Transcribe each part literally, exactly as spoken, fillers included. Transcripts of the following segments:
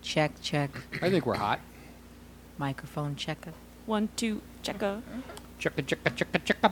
Check, check. I think we're hot. Microphone checker. One, two, checker. Checka, checka, checka, checka.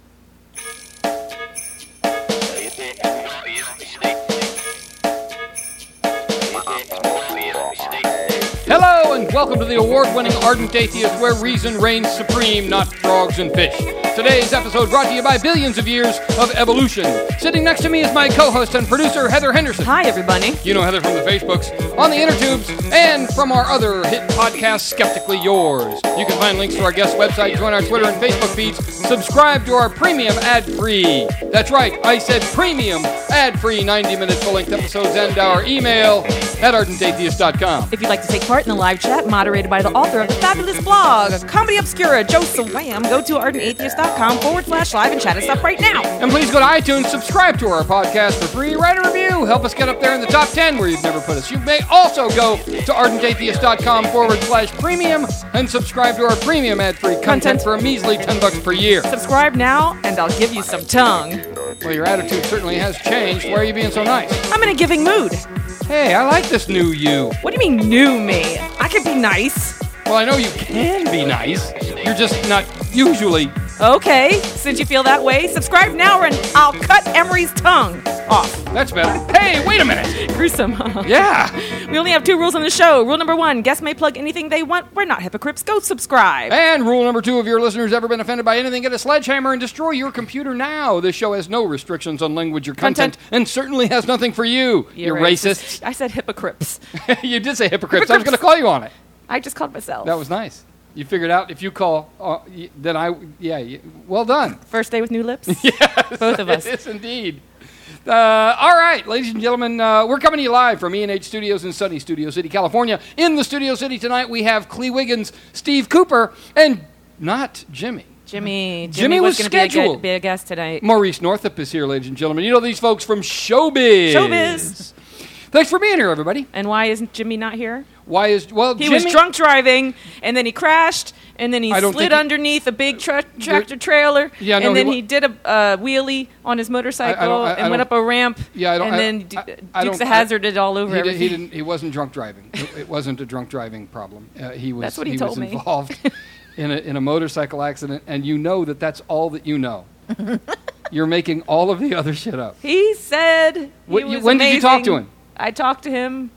Hello and welcome to the award-winning Ardent Atheist, where reason reigns supreme, not frogs and fish. Today's episode brought to you by billions of years of evolution. Sitting next to me is my co-host and producer, Heather Henderson. Hi, everybody. You know Heather from the Facebooks, on the Intertubes, and from our other hit podcast, Skeptically Yours. You can find links to our guest website, join our Twitter and Facebook feeds, subscribe to our premium ad-free. That's right, I said premium ad-free ninety minute full-length episodes, and our email at ardent atheist dot com. If you'd like to take part in the live chat, moderated by the author of the fabulous blog, Comedy Obscura, Joe Sawam, go to ardent atheist dot com forward slash live and chat us up right now. And please go to iTunes, subscribe to our podcast for free, write a review, help us get up there in the top ten where you've never put us. You may also go to ardent atheist dot com forward slash premium and subscribe to our premium ad-free content, Content. for a measly ten bucks per year. Subscribe now, and I'll give you some tongue. Well, your attitude certainly has changed. Why are you being so nice? I'm in a giving mood. Hey, I like this new you. What do you mean, new me? I could be nice. Well, I know you can be nice. You're just not usually. Okay, since you feel that way, subscribe now and I'll cut Emery's tongue off. That's better. Hey, wait a minute. Gruesome, huh? Yeah. We only have two rules on the show. Rule number one, guests may plug anything they want. We're not hypocrites. Go subscribe. And rule number two, if your listeners ever been offended by anything, get a sledgehammer and destroy your computer now. This show has no restrictions on language or content, Content. and certainly has nothing for you. You're you racist. I said hypocrites. You did say hypocrites. Hypocrites. I was going to call you on it. I just called myself. That was nice. You figured out if you call, uh, y- then I, yeah, y- well done. First day with new lips? Yes, Both of us. It is indeed. Uh, all right, ladies and gentlemen, uh, we're coming to you live from E and H Studios in sunny Studio City, California. In the Studio City tonight, we have Clee Wiggins, Steve Cooper, and not Jimmy. Jimmy. Jimmy, Jimmy was was, going to be, scheduled. be a guest tonight. Maurice Northup is here, ladies and gentlemen. You know these folks from Showbiz. Showbiz. Thanks for being here, everybody. And why isn't Jimmy not here? Why is, well, He Jimmy, was drunk driving, and then he crashed, and then he I don't slid think he- underneath a big tra- tractor trailer, Yeah, no, and he then wa- he did a uh, wheelie on his motorcycle I- I don't- I- I and went don't- up a ramp, Yeah, I don't- and I- then D- I- I Dukes don't- of Hazzard did all over He, did, everything. he didn't. He wasn't drunk driving. It, it wasn't a drunk driving problem. Uh, he was. That's what he was told me. involved in a in a motorcycle accident, and you know that that's all that you know. You're making all of the other shit up. He said he What- you- was when did you talk to amazing. him? I talked to him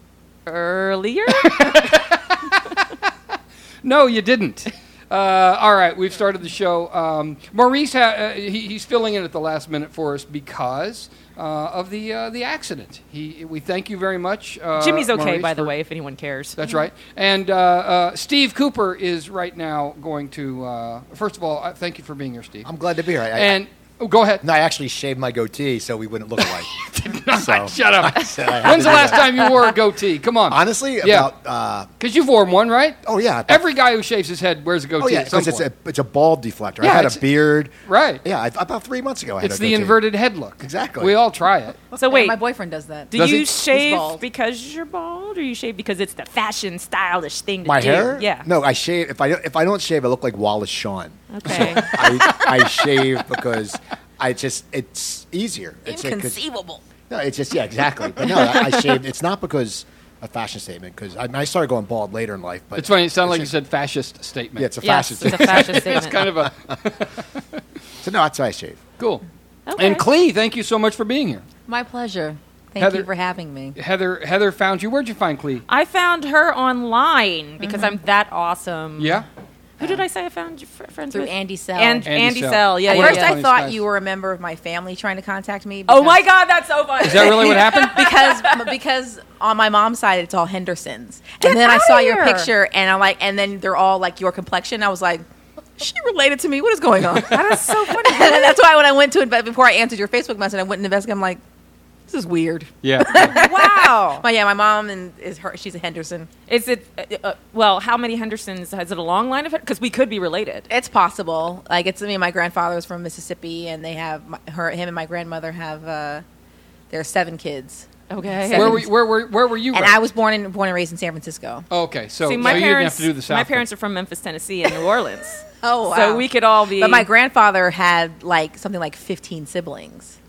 earlier. No, you didn't. Uh, all right, we've started the show. Um, Maurice, ha- uh, he, he's filling in at the last minute for us because uh, of the uh, the accident. He, we thank you very much. Uh, Jimmy's okay, Maurice, by the for- way, if anyone cares. That's right. And uh, uh, Steve Cooper is right now going to. Uh, first of all, uh, thank you for being here, Steve. I'm glad to be here. I, and oh, go ahead. I, no, I actually shaved my goatee so we wouldn't look alike. So, Shut up. I said I had When's to the do last that. time you wore a goatee? Come on. Honestly, Yeah. about uh, Because you've worn one, right? oh yeah, about- Every guy who shaves his head wears a goatee oh yeah, at some because it's point. a it's a bald deflector. Yeah, I had it's- a beard. Right. Yeah, I, about three months ago I had It's a the goatee. inverted head look. Exactly. We all try it. So Yeah, wait, my boyfriend does that. do Does you he? shave He's bald. because you're bald, or you shave because it's the fashion, stylish thing to My do? hair? Yeah. No, I shave. If I don't- if I don't shave, I look like Wallace Shawn. Okay. I I shave because I just it's easier. It's like- 'cause- Inconceivable. No, it's just yeah, exactly. But no, I, I shaved. It's not because a fashion statement. Because I, I started going bald later in life. But It's funny. It sounded like you just- said fascist statement. Yeah, it's a Yes, fashion it's a statement. fashion It's statement. kind of a So no, that's why I shave. cool. Okay. And Clee, thank you so much for being here. My pleasure. Thank Heather- you for having me. Heather Heather found you. Where'd you find Clee? I found her online because I'm that awesome. Yeah. Who did I say I found you fr- friends Through with? Andy Sell. And Andy Andy Sell. Sell. Yeah, At yeah, One of first, the yeah. I funniest thought guys. you were a member of my family trying to contact me. Oh because- my God, that's so funny. Is that really what happened? because because on my mom's side it's all Hendersons, Get and then I outta saw your here. picture, and I'm like, and then they're all like your complexion. I was like, she related to me. What is going on? That is so funny. And that's why when I went to it, but before I answered your Facebook message, I went and investigated. I'm like, this is weird. Yeah. Wow. But yeah, my mom and is her. She's a Henderson. Is it, uh, uh, well, how many Hendersons? Is it a long line of it? Because we could be related. It's possible. Like it's I mean, my grandfather was from Mississippi, and they have my, her, him, and my grandmother have. Uh, there are seven kids. Okay. Seven. where were where were where were you? And raised? I was born in born and raised in San Francisco. Okay, so, See, my so you didn't parents, have to do the South. my thing. parents are from Memphis, Tennessee, and New Orleans. Oh, wow. So we could all be. But my grandfather had like something like fifteen siblings.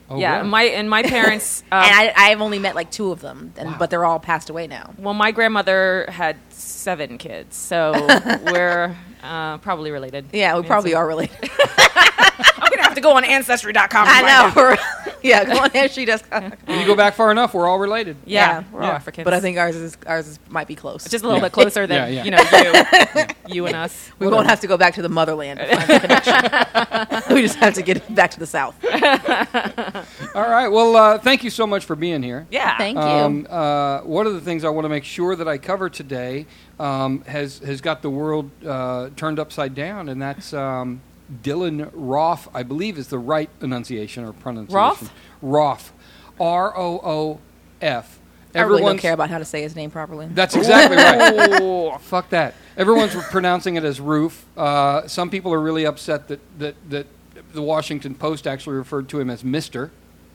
Oh, yeah, really? my and my parents. Um, and I, I've only met like two of them, and, Wow. but they're all passed away now. well, my grandmother had seven kids, so we're uh, probably related. Yeah, we I mean, probably so- are related. I'm gonna have to go on ancestry dot com. I know. We're- yeah, go on there. She does. When you go back far enough, we're all related. Yeah, we're all Yeah. Africans. But I think ours is ours is, might be close. just a little Yeah. bit closer than Yeah, yeah. you know you, you and us. we won't have to go back to the motherland to find the connection. We just have to get back to the south. All right. Well, uh, thank you so much for being here. Yeah. Thank you. Um, uh, one of the things I want to make sure that I cover today um, has has got the world uh, turned upside down, and that's um, Dylan Roth. I believe is the right enunciation or pronunciation. Roth? Roth. R O O F. I really don't Everyone's- care about how to say his name properly. That's exactly right. Oh. Fuck that. Everyone's pronouncing it as Roof. Uh, some people are really upset that, that, that the Washington Post actually referred to him as Mister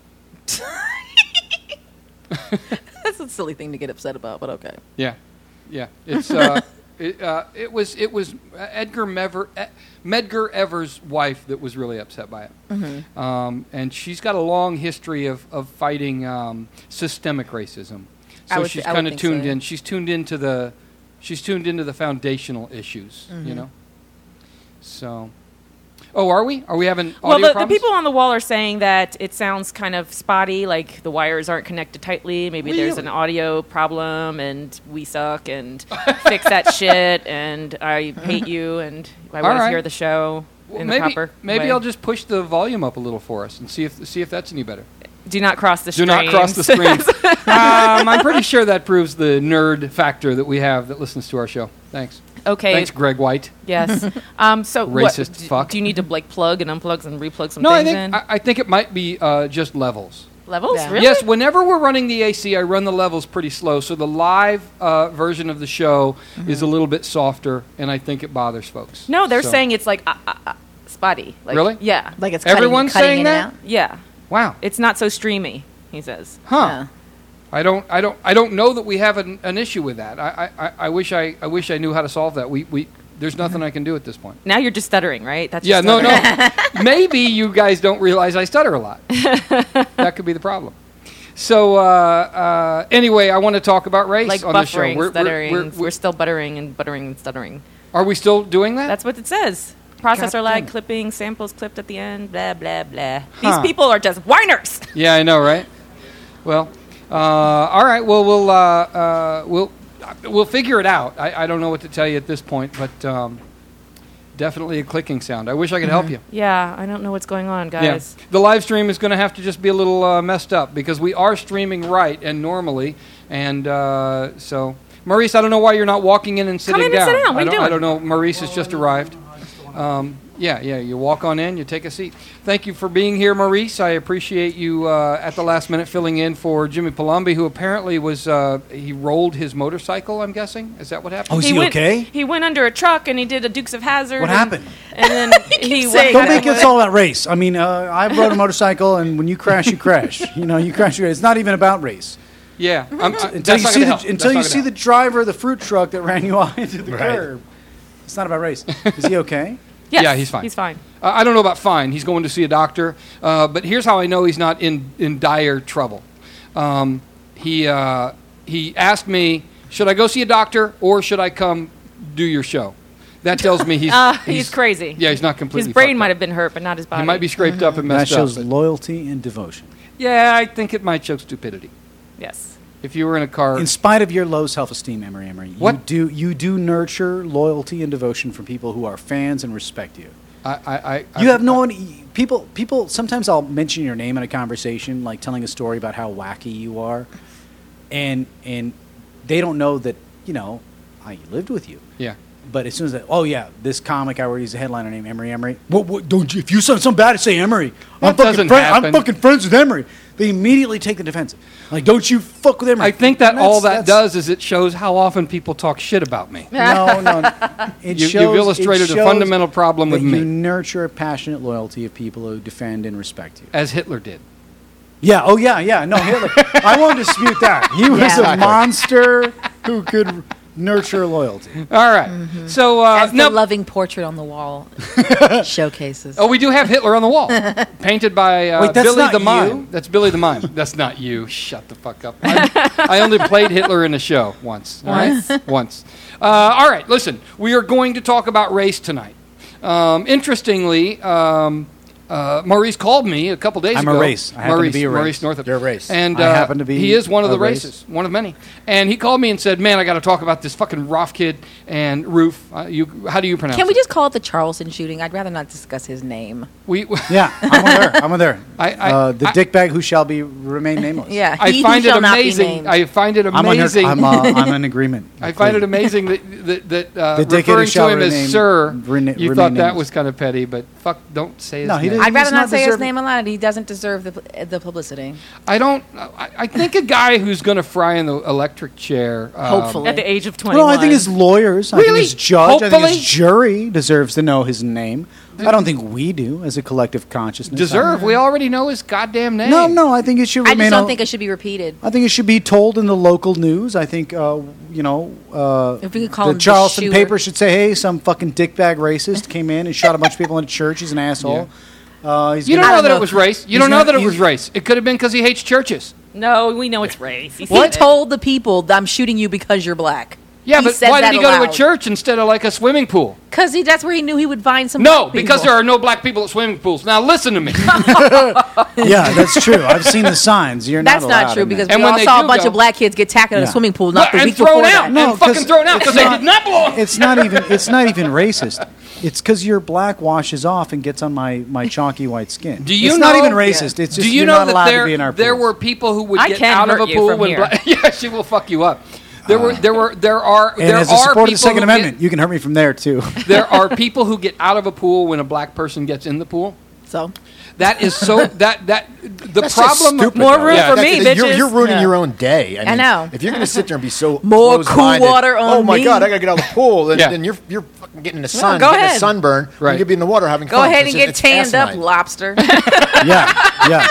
That's a silly thing to get upset about, but okay. Yeah, yeah. It's uh, it, uh, it was it was Edgar Mever, eh, Medgar Evers' wife that was really upset by it, Mm-hmm. um, and she's got a long history of of fighting um, systemic racism. I So would she's thi- I would kind of think tuned so. in. She's tuned into the she's tuned into the foundational issues. Mm-hmm. You know. So, oh, are we? Are we having Well, audio the, the problems? people on the wall are saying that it sounds kind of spotty, like the wires aren't connected tightly. Maybe there's Really? an audio problem, and we suck, and fix that shit, and I hate you, and I All want right. to hear the show Well, in maybe the proper maybe way. I'll just push the volume up a little for us and see if see if that's any better. Do not cross the Do streams. not cross the streams. um, I'm pretty sure that proves the nerd factor that we have that listens to our show. Thanks. Okay. Thanks, Greg White. Yes. Um, so what, Racist do, fuck. do you need to like plug and unplug and replug some No, I things think in? I, I think it might be uh, just levels. Levels? Yeah. Really? Yes, whenever we're running the A C, I run the levels pretty slow, so the live uh, version of the show is a little bit softer, and I think it bothers folks. No, they're So- saying it's like uh, uh, uh, spotty. Like, Really? Yeah. Like it's cutting, Everyone's cutting saying in that? and out. Yeah. Wow, It's not so streamy, he says. huh? Yeah. I don't, I don't, I don't know that we have an, an issue with that. I, I, I- I wish I, I wish I knew how to solve that. We, we, there's nothing I can do at this point. Now you're just stuttering, right? That's Yeah, just no, stuttering. no. Maybe you guys don't realize I stutter a lot. That could be the problem. So uh, uh, anyway, I want to talk about race Like on the show. buffering, We're- we're- stuttering. We're, we're- we're- still buttering and buttering and stuttering. are we still doing that? That's what it says. Processor God lag, damn it. clipping, samples clipped at the end, blah, blah, blah. Huh. These people are just whiners. Yeah, I know, right? Well, uh, all right. Well, we'll uh, uh, we'll we'll figure it out. I, I don't know what to tell you at this point, but um, definitely a clicking sound. I wish I could help you. Yeah, I don't know what's going on, guys. Yeah. The live stream is going to have to just be a little uh, messed up because we are streaming right and normally, and uh, so Maurice, I don't know why you're not walking in and sitting in and down. sit down. What I are you don't, I doing? don't know. Maurice has just arrived. Um, yeah, yeah. You walk on in, you take a seat. Thank you for being here, Maurice. I appreciate you uh, at the last minute filling in for Jimmy Palombi, who apparently was uh, he rolled his motorcycle. I'm guessing is that what happened? Oh, is he, went, okay? He went under a truck and he did a Dukes of Hazzard. What and, happened? And then he saying went. Don't make it all about race. I mean, uh, I rode a motorcycle, and when you crash, you crash. You know, you crash. You crash. It's not even about race. Yeah. I'm, I, Until you that's not see gonna the help. until That's you not see gonna the help. driver of the fruit truck that ran you off into the Right. curb. It's not about race. Is he okay? Yes, Yeah, he's fine. He's fine. Uh, I don't know about fine. He's going to see a doctor. Uh, but here's how I know he's not in, in dire trouble. Um, he, uh, he asked me, should I go see a doctor or should I come do your show? That tells me he's, Uh, he's crazy. Yeah, he's not completely His brain fucked might up. have been hurt, but not his body. He might be scraped up and That messed shows up. but- loyalty and devotion. Yeah, I think it might show stupidity. Yes. If you were in a car... In spite of your low self-esteem, Emery Emery, you What? do you do nurture loyalty and devotion from people who are fans and respect you. I, I, I, You I- have no one. People, people. Sometimes I'll mention your name in a conversation, like telling a story about how wacky you are, and and they don't know that you know I lived with you. Yeah. But as soon as they, oh yeah, this comic I already used a headliner named Emery Emery. What, what? Don't you? If you said something bad, say Emery. That I'm fucking doesn't friend, happen. I'm fucking friends with Emery. They immediately take the defensive. Like, don't you fuck with Emery. I think that And all that's- that that's- does is it shows how often people talk shit about me. No, no. It You- you've shows, illustrated it a shows fundamental problem that with me. You nurture a passionate loyalty of people who defend and respect you. As Hitler did. Yeah. Oh, yeah. Yeah. No, Hitler. I won't dispute that. He was Yeah. a monster who could nurture loyalty. All right. Mm-hmm. So uh, That's no, the loving portrait on the wall showcases. oh, we do have Hitler on the wall, painted by uh, Wait, that's Billy not the you? Mime. That's Billy the Mime. That's not you. Shut the fuck up. I, I only played Hitler in the show once. all right? Once? Once. Uh, all right. Listen, we are going to talk about race tonight. Um, interestingly. Um, Uh, Maurice called me a couple days I'm ago. a race. I happen to Maurice, be a race. Maurice Northup. You're a race. And I uh, happen to be he is one of a the race. races, one of many. And he called me and said, "Man, I got to talk about this fucking Roth kid and Roof. Uh, you, how do you pronounce Can we it?" just call it the Charleston shooting? I'd rather not discuss his name. We, Yeah, I'm with her. I'm with her. I- I- uh, the I- dickbag who shall be remain nameless. Yeah, I he find who it shall not be amazing. named. I find it I'm, on her, amazing. I'm, uh, I'm in agreement. I find it amazing that that, that uh, The dickhead who referring to shall him rename- as Sir, rena- you remain thought that nameless. was kind of petty, but fuck, don't say his No, he name. didn't. I'd rather He's not not say his deserving- name aloud. He doesn't deserve the the publicity. I don't. I, I think a guy who's going to fry in the electric chair. Um, Hopefully. At the age of twenty-one. Well, I think his lawyers, I Really? think his judge, I think Hopefully? his jury deserves to know his name. I don't think we do as a collective consciousness. deserve. We already know his goddamn name. No, no, I think it should I remain. just don't a- think it should be repeated. I think it should be told in the local news. I think, uh, you know, uh, If we could call the him the Charleston shooter. paper should say, "Hey, some fucking dickbag racist came in and shot a bunch of people in a church. He's an asshole." Uh, he's You don't gonna- know I that don't it was know. race. You He's don't know not- that it he's- was race. It could have been because he hates churches. No, we know it's race. He He said it. told the people, "I'm shooting you because you're black." Yeah, He but said why that did he go to a aloud. church instead of like a swimming pool? Because he, that's where he knew he would find some. No, black because people. there are no black people at swimming pools. Now listen to me. Yeah, that's true. I've seen the signs. You're That's not, not allowed true in because there. And we when all they saw do a bunch go- of black kids get tackled in Yeah. a swimming pool not the and week thrown before out. that. No, and fucking 'cause thrown out it's because they not- did not belong. It's not even. It's not even racist. It's because your black washes off and gets on my, my chalky white skin. Do you it's know? not even racist. It's just do you you're know not that allowed there to be in our there pools. were people who would I get can out of hurt a you pool from when here. black, yeah, she will fuck you up. There were there were there are And there as a are supporter people of the Second who Amendment, get, you can hurt me from there too. there are people who get out of a pool when a black person gets in the pool. So That is so that that the That's just problem stupid, More though. room Yeah, for That's- me, you're, bitches. you're ruining Yeah. your own day. I, I mean, know. If you're going to sit there and be so More cool close-minded, water on oh my me. god, I got to get out of the pool, then, Yeah. then you're you're fucking getting the sun, go getting a ahead. sunburn. Right. You could be in the water having go fun. ahead It's and just- get it's tanned up, asinine. lobster. yeah, yeah.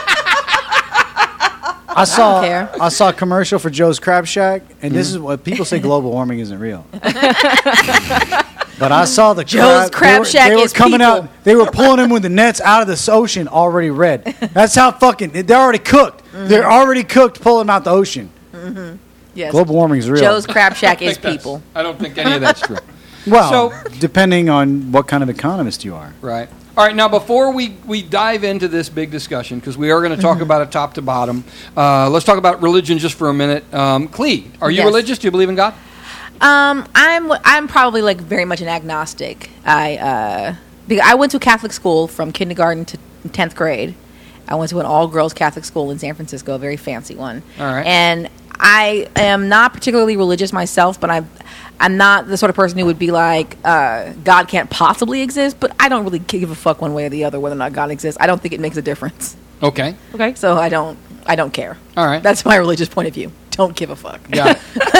I saw care. I saw a commercial for Joe's Crab Shack, and this is what people say: global warming isn't real. But I saw the Joe's crab, Crab they were, Shack they were is coming people. out. They were pulling him with the nets out of this ocean already red. That's how fucking they're already cooked. Mm-hmm. They're already cooked. Pulling them out the ocean. Yes. Global warming is real. Joe's Crab Shack is I think that's- people. I don't think any of that's true. well, So- depending on what kind of economist you are. Right. All right. Now, before we, we dive into this big discussion, because we are going to talk Mm-hmm. about it top to bottom, uh, let's talk about religion just for a minute. Um, Clee, are you Yes. religious? Do you believe in God? Um, I'm I'm probably like very much an agnostic. I uh, because I went to Catholic school from kindergarten to tenth grade. I went to an all girls Catholic school in San Francisco, a very fancy one. All right. And I am not particularly religious myself, but I'm I'm not the sort of person who would be like uh, God can't possibly exist. But I don't really give a fuck one way or the other whether or not God exists. I don't think it makes a difference. Okay. Okay. So I don't I don't care. All right. That's my religious point of view. Don't give a fuck. Yeah.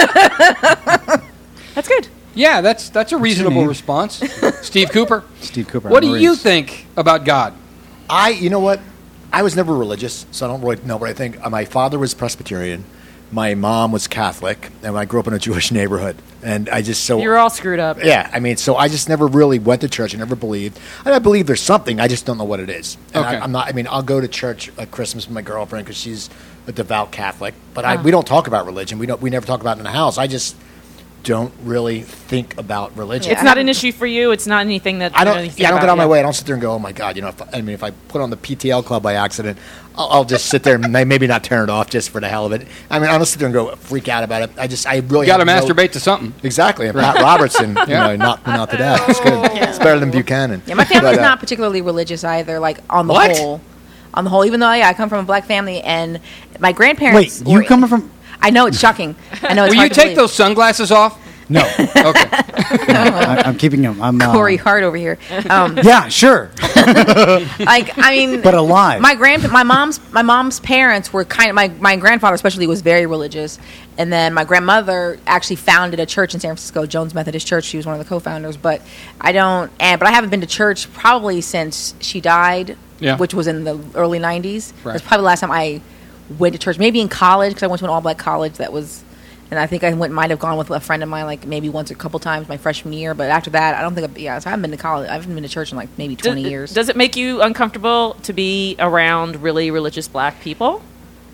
That's good. Yeah, that's that's a reasonable name? response. Steve Cooper. Steve Cooper. What I'm do a you race. think about God? I, you know what? I was never religious, so I don't really know what I think. Uh, My father was Presbyterian. My mom was Catholic, and I grew up in a Jewish neighborhood. And I just so You're all screwed up. yeah. I mean, so I just never really went to church. I never believed. I, I believe there's something. I just don't know what it is. And Okay. I, I'm not. I mean, I'll go to church at Christmas with my girlfriend because she's a devout Catholic. But I, we don't talk about religion. We don't. We never talk about it in the house. I just don't really think about religion. It's not an issue for you. It's not anything that I you know don't. anything Yeah, I don't about get on my yet. way. I don't sit there and go, "Oh my god!" You know, if, I mean, if I put on the P T L club by accident, I'll, I'll just sit there and may- maybe not turn it off just for the hell of it. I mean, I don't sit there and go freak out about it. I just, I really You got to have no- masturbate to something. Exactly. And Pat Robertson, you Yeah. know, knocked me out to death. It's good. It's better than Buchanan. Yeah, my family's But, uh, not particularly religious either. Like on the What? whole, on the whole, even though yeah, I come from a black family, and my grandparents. Wait, you were- coming from? I know it's shocking. I know it's Will hard you to take believe. those sunglasses off? No, Okay. I, I'm keeping him. I'm uh, Corey Hart over here. Um, Yeah, sure, like I mean, but alive. my grand, my mom's, my mom's parents were kind of my my grandfather especially was very religious, and then my grandmother actually founded a church in San Francisco, Jones Methodist Church. She was one of the co-founders. But I don't, and but I haven't been to church probably since she died, Yeah. which was in the early nineties. Right. That's probably the last time I went to church. Maybe in college because I went to an all-black college that was and I think I went might have gone with a friend of mine like maybe once or a couple times my freshman year, but after that I don't think I've, yeah so I haven't been to college. I haven't been to church in like maybe twenty does, years. Does it make you uncomfortable to be around really religious black people?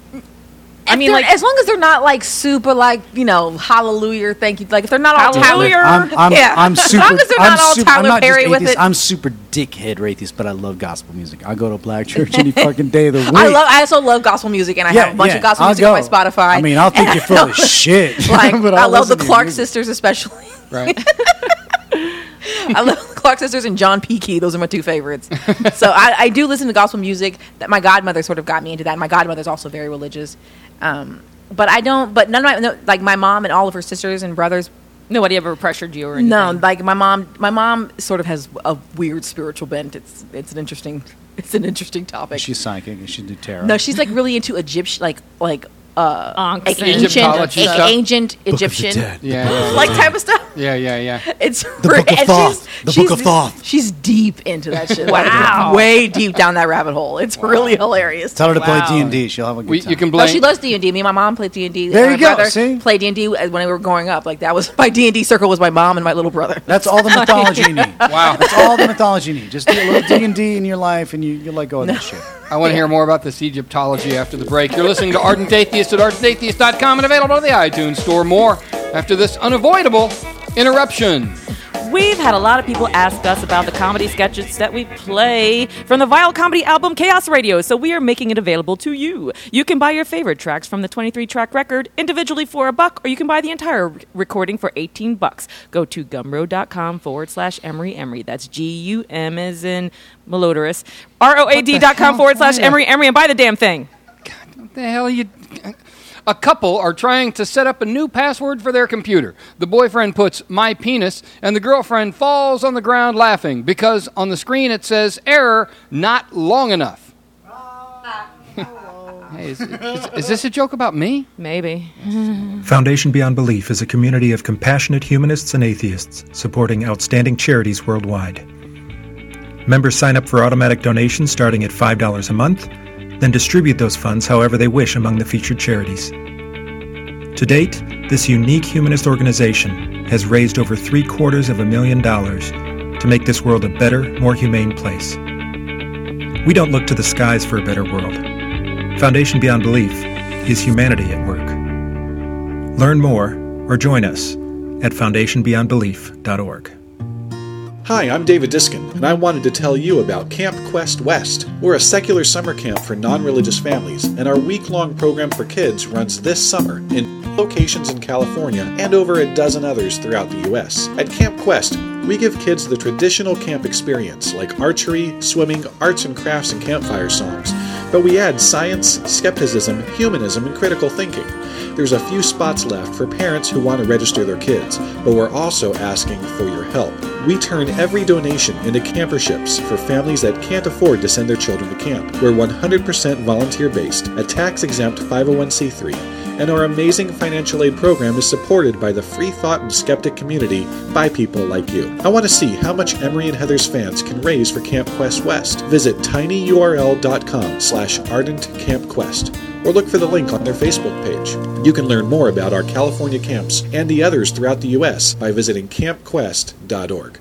I mean, like as long as they're not like super like you know hallelujah, thank you. Like if they're not all Hallelujah. Tyler, I'm, I'm, yeah. I'm super. As long as they're I'm not all super, I'm Tyler not just Perry with atheist, it. I'm super dickhead atheist, but I love gospel music. I go to black church any fucking day of the week. I love. I also love gospel music, and I have a bunch of gospel I'll music go. on my Spotify. I mean, I'll think you're full of shit. Like but I I'll love the listen to your Clark music. sisters, especially. Right. I love the Clark sisters and John Peakey. Those are my two favorites. So I, I do listen to gospel music. That my godmother sort of got me into that. My godmother's also very religious, um, but I don't. But none of my no, like my mom and all of her sisters and brothers. Nobody ever pressured you or anything? No, like my mom. My mom sort of has a weird spiritual bent. It's it's an interesting. It's an interesting topic. She's psychic and she do tarot. No, she's like really into Egyptian, like like uh, Ankhs like and ancient, Egyptology a- stuff. ancient Book of the Egyptian, Dead. Yeah, yeah, like yeah. type of stuff. Yeah, yeah, yeah. It's The Book of and Thoth. she's- The she's- Book of Thoth. She's deep into that shit. Wow. Like, way deep down that rabbit hole. It's really hilarious. Tell her to Wow. play D and D. She'll have a good We, time. you can Oh, blame. she loves D and D. Me and my mom played D and D. There My you go, brother see? Played D and D when we were growing up. Like that was my D and D circle was my mom and my little brother. That's all the mythology you need. Wow. That's all the mythology you need. Just do a little D and D in your life, and you you let go of that shit. I want to hear more about this Egyptology after the break. You're listening to Ardent Atheist at ardent atheist dot com and available on the iTunes Store. More after this unavoidable interruption. We've had a lot of people ask us about the comedy sketches that we play from the Vile Comedy album Chaos Radio, so we are making it available to you. You can buy your favorite tracks from the twenty-three track record individually for a buck, or you can buy the entire re- recording for eighteen bucks. Go to gumroad.com forward slash Emery Emery. That's G U M as in malodorous. R O A D dot com forward slash Emery Emery and buy the damn thing. What the hell you... A couple are trying to set up a new password for their computer. The boyfriend puts my penis, and the girlfriend falls on the ground laughing because on the screen it says error, not long enough. Hey, is, is, is this a joke about me? Maybe. Foundation Beyond Belief is a community of compassionate humanists and atheists supporting outstanding charities worldwide. Members sign up for automatic donations starting at five dollars a month, then distribute those funds however they wish among the featured charities. To date, this unique humanist organization has raised over three quarters of a million dollars to make this world a better, more humane place. We don't look to the skies for a better world. Foundation Beyond Belief is humanity at work. Learn more or join us at foundation beyond belief dot org. Hi, I'm David Diskin, and I wanted to tell you about Camp Quest West. We're a secular summer camp for non-religious families, and our week-long program for kids runs this summer in locations in California and over a dozen others throughout the U S. At Camp Quest, we give kids the traditional camp experience, like archery, swimming, arts and crafts, and campfire songs. But we add science, skepticism, humanism, and critical thinking. There's a few spots left for parents who want to register their kids, but we're also asking for your help. We turn every donation into camperships for families that can't afford to send their children to camp. We're one hundred percent volunteer-based, a tax-exempt five oh one c three, and our amazing financial aid program is supported by the free thought and skeptic community by people like you. I want to see how much Emery and Heather's fans can raise for Camp Quest West. Visit tinyurl.com slash ardentcampquest or look for the link on their Facebook page. You can learn more about our California camps and the others throughout the U S by visiting camp quest dot org.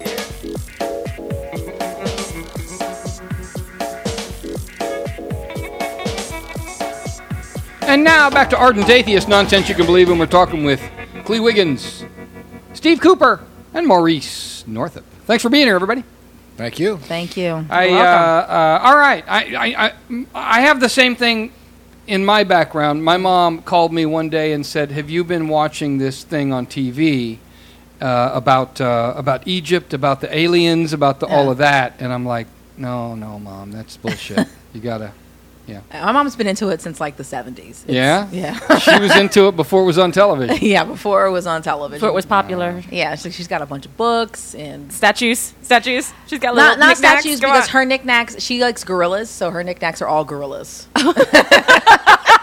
And now back to Ardent Atheist Nonsense You Can Believe in. We're talking with Clee Wiggins, Steve Cooper, and Maurice Northup. Thanks for being here, everybody. Thank you. Thank you. I, uh, uh, all right. I, I, I, I have the same thing in my background. My mom called me one day and said, have you been watching this thing on T V uh, about uh, about Egypt, about the aliens, about the, Yeah. all of that? And I'm like, no, no, Mom, that's bullshit. You got to, yeah. My mom's been into it since like the seventies. It's- Yeah? Yeah. She was into it before it was on television. Yeah, before it was on television. Before it was popular. Yeah, so she's got a bunch of books and Statues. Statues. She's got little not not knickknacks. statues Go because on. her knickknacks. She likes gorillas, so her knickknacks are all gorillas.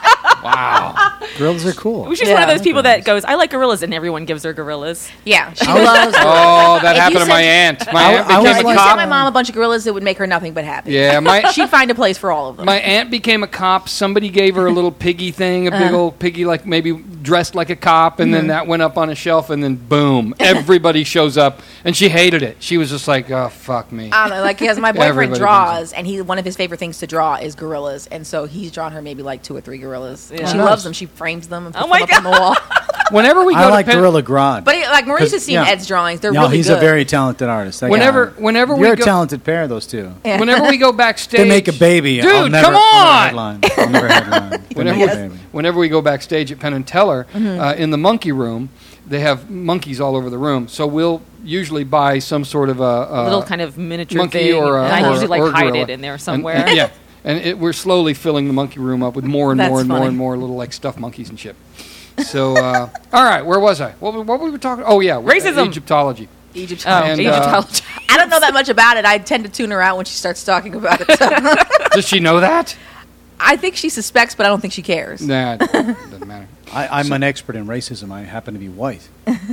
Wow. Gorillas are cool. She's Yeah. one of those people that goes, I like gorillas, and everyone gives her gorillas. Yeah, she loves. Oh, that If you happened to said- my aunt. My I- aunt I was became If a you like- sent my cop. mom a bunch of gorillas, it would make her nothing but happy. Yeah, my She'd find a place for all of them. my aunt became a cop. Somebody gave her a little piggy thing, a big Uh-huh. old piggy, like maybe dressed like a cop, and Mm-hmm. then that went up on a shelf, and then boom, everybody shows up, and she hated it. She was just like, "Oh, fuck me." I don't know, like because my boyfriend Everybody draws, and he one of his favorite things to draw is gorillas, and so he's drawn her maybe like two or three gorillas. And Yeah. she Nice. loves them. She frames them and puts Oh my them up on the wall. Whenever we go I to like Penn- Gorilla Grodd. But he, like Maurice has seen yeah. Ed's drawings; they're no, really he's good. a very talented artist. That Whenever- guy- whenever we you're go- a talented pair, those two. Yeah. whenever we go backstage, They make a baby. Dude, I'll never, come I'll on! never headline. I'll never headline. They Whenever, make a baby. whenever we go backstage at Penn and Teller, Mm-hmm. uh, in the monkey room, they have monkeys all over the room. So we'll usually buy some sort of a, a Little kind of miniature monkey thing. or a, and I or, usually like or a hide gorilla. it in there And- somewhere. and- yeah, and it, we're slowly filling the monkey room up with more and That's more and more funny. and more little like stuffed monkeys and shit. So, uh, all right, where was I? What, what were we talking? Oh yeah, Racism. Egyptology. Egypt. Oh, And, uh, Egyptology. I don't know that much about it. I tend to tune her out when she starts talking about it. So. Does she know that? I think she suspects, but I don't think she cares. Nah, it doesn't matter. I, I'm an expert in racism. I happen to be white.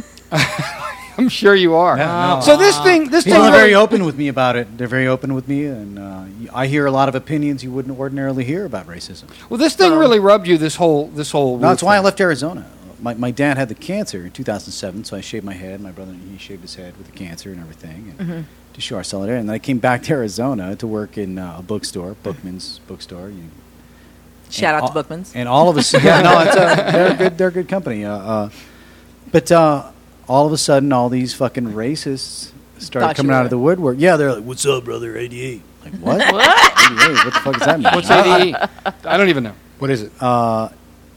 I'm sure you are. Yeah, no. So this thing, this People thing, are very really- open with me about it. They're very open with me, and uh, I hear a lot of opinions you wouldn't ordinarily hear about racism. well, this thing really rubbed you. This whole, this whole. No, that's root why I thing. left Arizona. My, my dad had the cancer in two thousand seven, so I shaved my head. My brother, he shaved his head with the cancer and everything, and Mm-hmm. to show our solidarity. And then I came back to Arizona to work in uh, a bookstore, Bookman's bookstore. You, Shout and out to all- Bookman's. And all of us, yeah, no, it's a, they're a good, they're a good company. Uh, uh, but uh, all of a sudden, all these fucking racists started Thought you coming out were. of the woodwork. Yeah, they're like, "What's up, brother? eighty-eight." Like what? What? eighty-eight? What the fuck does that mean? What's I- I- eighty-eight? I don't even know. What is it? Uh,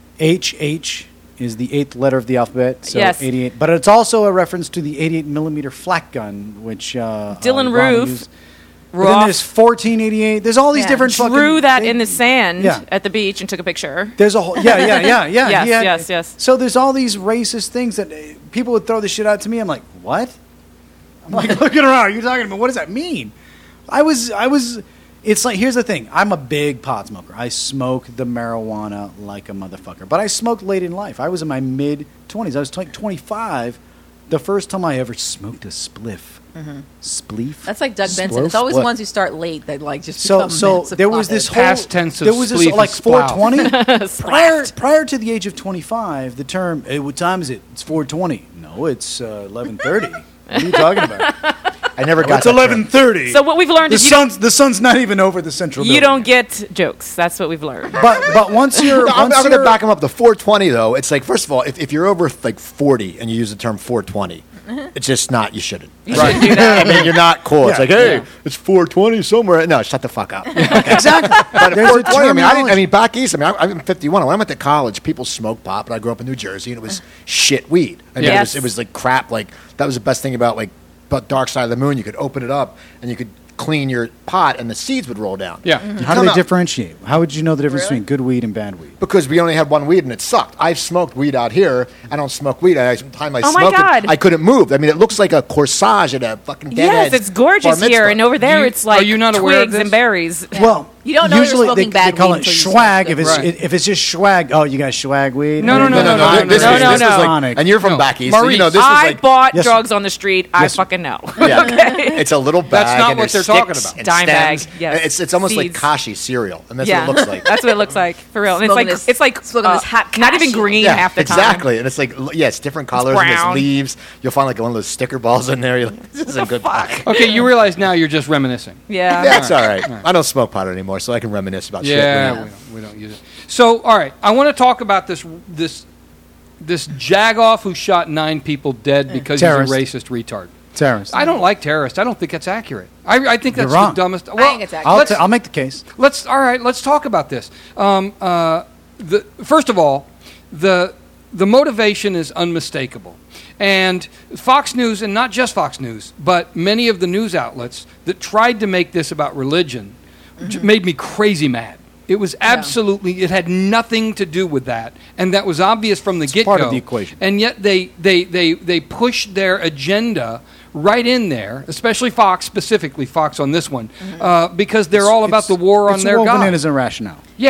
H H is the eighth letter of the alphabet, so Yes. eighty-eight. But it's also a reference to the eighty-eight millimeter flak gun, which uh, Dylan uh, Ron Roof used. But then there's fourteen eighty-eight. There's all these Yeah. different fucking Drew that things. in the sand Yeah. at the beach and took a picture. There's a whole yeah yeah yeah yeah. Yes, he had- yes, yes. So there's all these racist things that uh, people would throw this shit out to me. I'm like, what? I'm like looking around. You're talking about what does that mean? I was I was. It's like here's the thing. I'm a big pot smoker. I smoke the marijuana like a motherfucker. But I smoked late in life. I was in my mid twenties. I was like twenty-five. The first time I ever smoked a spliff. Spleef. That's like Doug Benson. Splurf? It's always What? the ones who start late that like just So, become so massive there was this potheads. whole Past tense of there was this spleef like is four splow. twenty prior prior to the age of twenty-five. The term, hey, what time is it? It's four twenty. No, it's uh, eleven thirty. What are you talking about? I never Oh, got it's that term. eleven thirty. So what we've learned the is you don't, sun's the sun's not even over the central. you building. don't get jokes. That's what we've learned. But but once you're No, I'm, once I'm going you're to back him up. The four twenty though, it's like first of all, if, if you're over like forty and you use the term four twenty, it's just not. You shouldn't. You shouldn't do I that. mean, you're not cool. It's Yeah, like, hey, yeah. it's four twenty somewhere. No, shut the fuck up. exactly. But There's a four twenty. I mean, I, didn't, I terminology. mean, back east. I mean, I, I'm fifty-one. When I went to college, people smoked pot, but I grew up in New Jersey, and it was shit weed. I mean, it, Yes. was, it was like crap. Like that was the best thing about like, but Dark Side of the Moon. You could open it up and you could clean your pot, and the seeds would roll down. Yeah. How do Come they out. differentiate? How would you know the difference Really? between good weed and bad weed? Because we only had one weed and it sucked. I've smoked weed out here. I don't smoke weed. I, time I Oh my smoked God. it, I couldn't move. I mean, it looks like a corsage at a fucking Yes, deadhead's it's gorgeous bar here, mitzvah. and over there You- it's like are you not aware of twigs this? and berries. Well, You don't know you're usually smoking they, bad they call weed it until you swag. smoke If it. it's Right. if it's just swag, oh, you guys swag weed. No, no, no, no, no, no, This, no, is, no, this no. is like, Sonic. and you're from No. back east, so you Maurice, know this is I like, bought Yes, drugs on the street. I Yes, sir. fucking know. yeah, it's a little bag. That's not and what there's they're talking sticks about. and Dime bag, stems. yes. It's it's almost like Seeds. kashi cereal, and that's yeah, what it looks like. that's what it looks like for real. And it's Smoking like this- it's like smoking uh, this hot not even cashew. green yeah, half the time. exactly. And it's like l- yeah, it's different colors. And brown. there's leaves. You'll find like one of those sticker balls in there. You're like, this is a good pot. Okay, you realize now you're just reminiscing. Yeah. Yeah, it's all right. I don't smoke pot anymore, so I can reminisce about shit. Yeah, when I- we don't, we don't use it. So, all right, I want to talk about this this this jagoff who shot nine people dead because Terrorist. he's a racist retard. Terrorist. I don't like terrorists. I don't think that's accurate. I, I think You're that's wrong. the dumbest. I Well, think it's accurate. I'll, let's, t- I'll make the case. let's all right. Let's talk about this. Um, uh, the first of all, the the motivation is unmistakable, and Fox News, and not just Fox News, but many of the news outlets that tried to make this about religion, j- made me crazy mad. It was absolutely. It had nothing to do with that, and that was obvious from the get go. part of the equation. And yet they they they they pushed their agenda right in there, especially Fox, specifically Fox on this one, uh, because they're all about It's- the war on it's their woven God. in as a rationale. Yeah.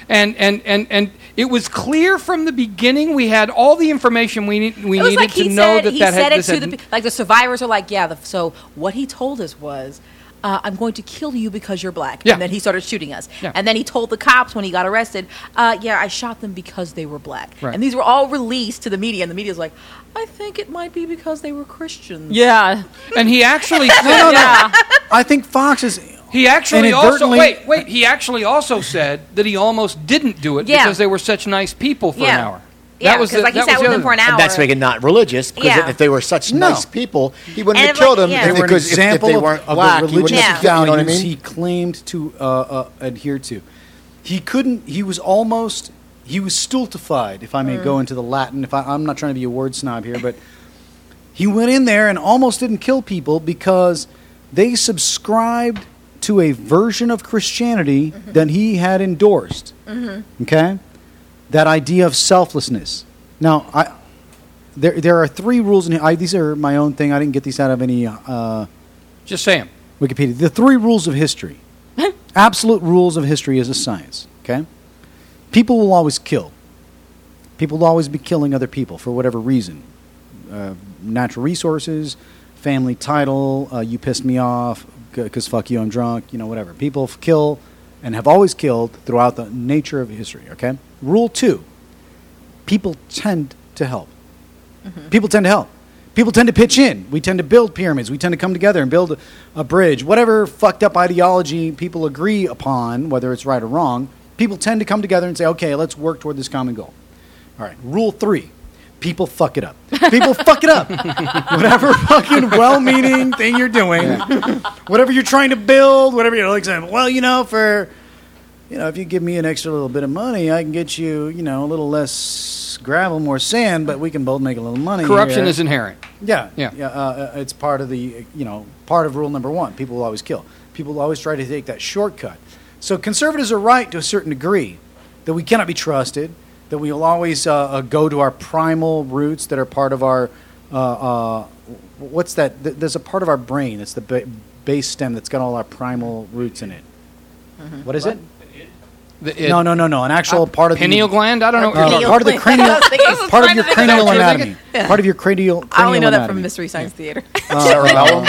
And, and, and, and it was clear from the beginning. We had all the information we, need, we It was needed like to he know said, that he that said had, it this to had, the pe- like the survivors are like, yeah. The, so what he told us was, uh, I'm going to kill you because you're black. Yeah. And then he started shooting us. Yeah. And then he told the cops when he got arrested, uh, yeah, I shot them because they were black. Right. And these were all released to the media, and the media's like, I think it might be because they were Christians. Yeah. and he actually No, no, no. Yeah. I think Fox is. He actually also Inadvertently- wait, wait. He actually also said that he almost didn't do it Yeah. because they were such nice people for Yeah. an hour. Yeah, that was because the, like he that sat was with the them other for an thing. hour. And that's making it not religious, because Yeah. if they were such No. nice people, he wouldn't And have if, killed like, them. yeah. They if- were an because if, if example they of, weren't of black, the he wouldn't religious have, Yeah. you know what I values mean? he claimed to uh, uh, adhere to. He couldn't. He was almost. He was stultified, if I may Mm. go into the Latin. If I, I'm not trying to be a word snob here, but he went in there and almost didn't kill people because they subscribed to a version of Christianity Mm-hmm. that he had endorsed. Mm-hmm. Okay, that idea of selflessness. Now, I there there are three rules in. I, these are my own thing. I didn't get these out of any uh, Just saying. Wikipedia. The three rules of history. Absolute rules of history is a science. Okay, people will always kill. People will always be killing other people for whatever reason. Uh, natural resources, family title, uh, you pissed me off because fuck you, I'm drunk, you know, whatever. People f- kill and have always killed throughout the nature of history, okay? Rule two, people tend to help. People tend to help. People tend to pitch in. We tend to build pyramids. We tend to come together and build a, a bridge. Whatever fucked up ideology people agree upon, whether it's right or wrong, people tend to come together and say, okay, let's work toward this common goal. All right, rule three. People fuck it up. People fuck it up. Whatever fucking well-meaning thing you're doing, whatever you're trying to build, whatever you're like saying, well, you know, for, you know, if you give me an extra little bit of money, I can get you, you know, a little less gravel, more sand, but we can both make a little money. Corruption here. is inherent. Yeah, Yeah. yeah. Uh, it's part of the, you know, part of rule number one. People will always kill. People will always try to take that shortcut. So conservatives are right to a certain degree that we cannot be trusted, that we will always uh, uh, go to our primal roots that are part of our, uh, uh, what's that? Th- There's a part of our brain. It's the ba- base stem that's got all our primal roots in it. What is it? The- it- no, no, no, no. An actual part of pineal the gland? I don't know what you're uh, talking part of the cranial, I was thinking- part of your trying to think cranial of that. anatomy. Part of your cranial. cranial I only know that anatomy. from Mystery Science Theater. Cerebellum.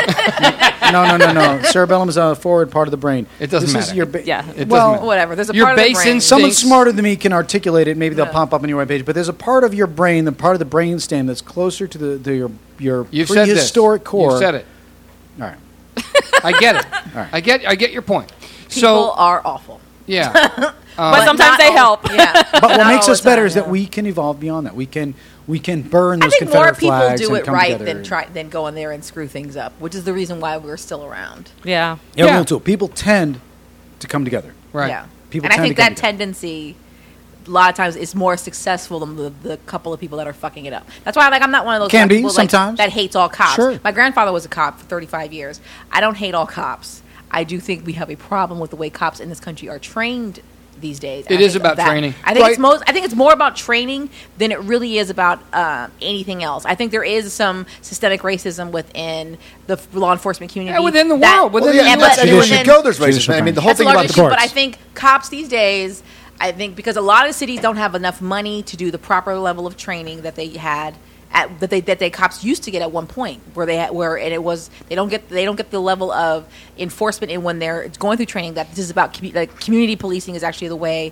No, no, no, no. Cerebellum is a forward part of the brain. It doesn't this matter. Is your ba- Yeah. It doesn't well, matter. Whatever. There's a Your part of the base brain. instinct- someone Thinks- smarter than me can articulate it. Maybe they'll Yeah. pop up on your webpage. But there's a part of your brain, the part of the brain stem that's closer to the to your your You've said this. prehistoric core. You've said it. All right. I get it. right. I get. I get your point. People So are awful. yeah, But sometimes not they all- help. Yeah. But what Not makes all us the better time, is that yeah. we can evolve beyond that. We can we can burn I those think more Confederate people flags do and it come right together. than try than go in there and screw things up, which is the reason why we're still around. Yeah. Yeah, Yeah. rule two. People tend to come together. right. Yeah. People and I tend think to come that together. tendency, a lot of times, is more successful than the, the couple of people that are fucking it up. That's why, like, I'm not one of those Can be, people, like, sometimes. that hates all cops. Sure. My grandfather was a cop for thirty-five years. I don't hate all cops. I do think we have a problem with the way cops in this country are trained these days. It I is think about that- training. I think Right. it's most. I think it's more about training than it really is about uh, anything else. I think there is some systemic racism within the f- law enforcement community. Yeah, within the that- world, within Well, the yeah, and that's but- anywhere you within- go. There's Traditional racism. I mean, the crime. whole That's thing a about large the issue, courts. but I think cops these days, I think because a lot of cities don't have enough money to do the proper level of training that they had at that they that they cops used to get at one point, where they had, where and it was they don't get they don't get the level of enforcement in when they're going through training that this is about commu- like community policing is actually the way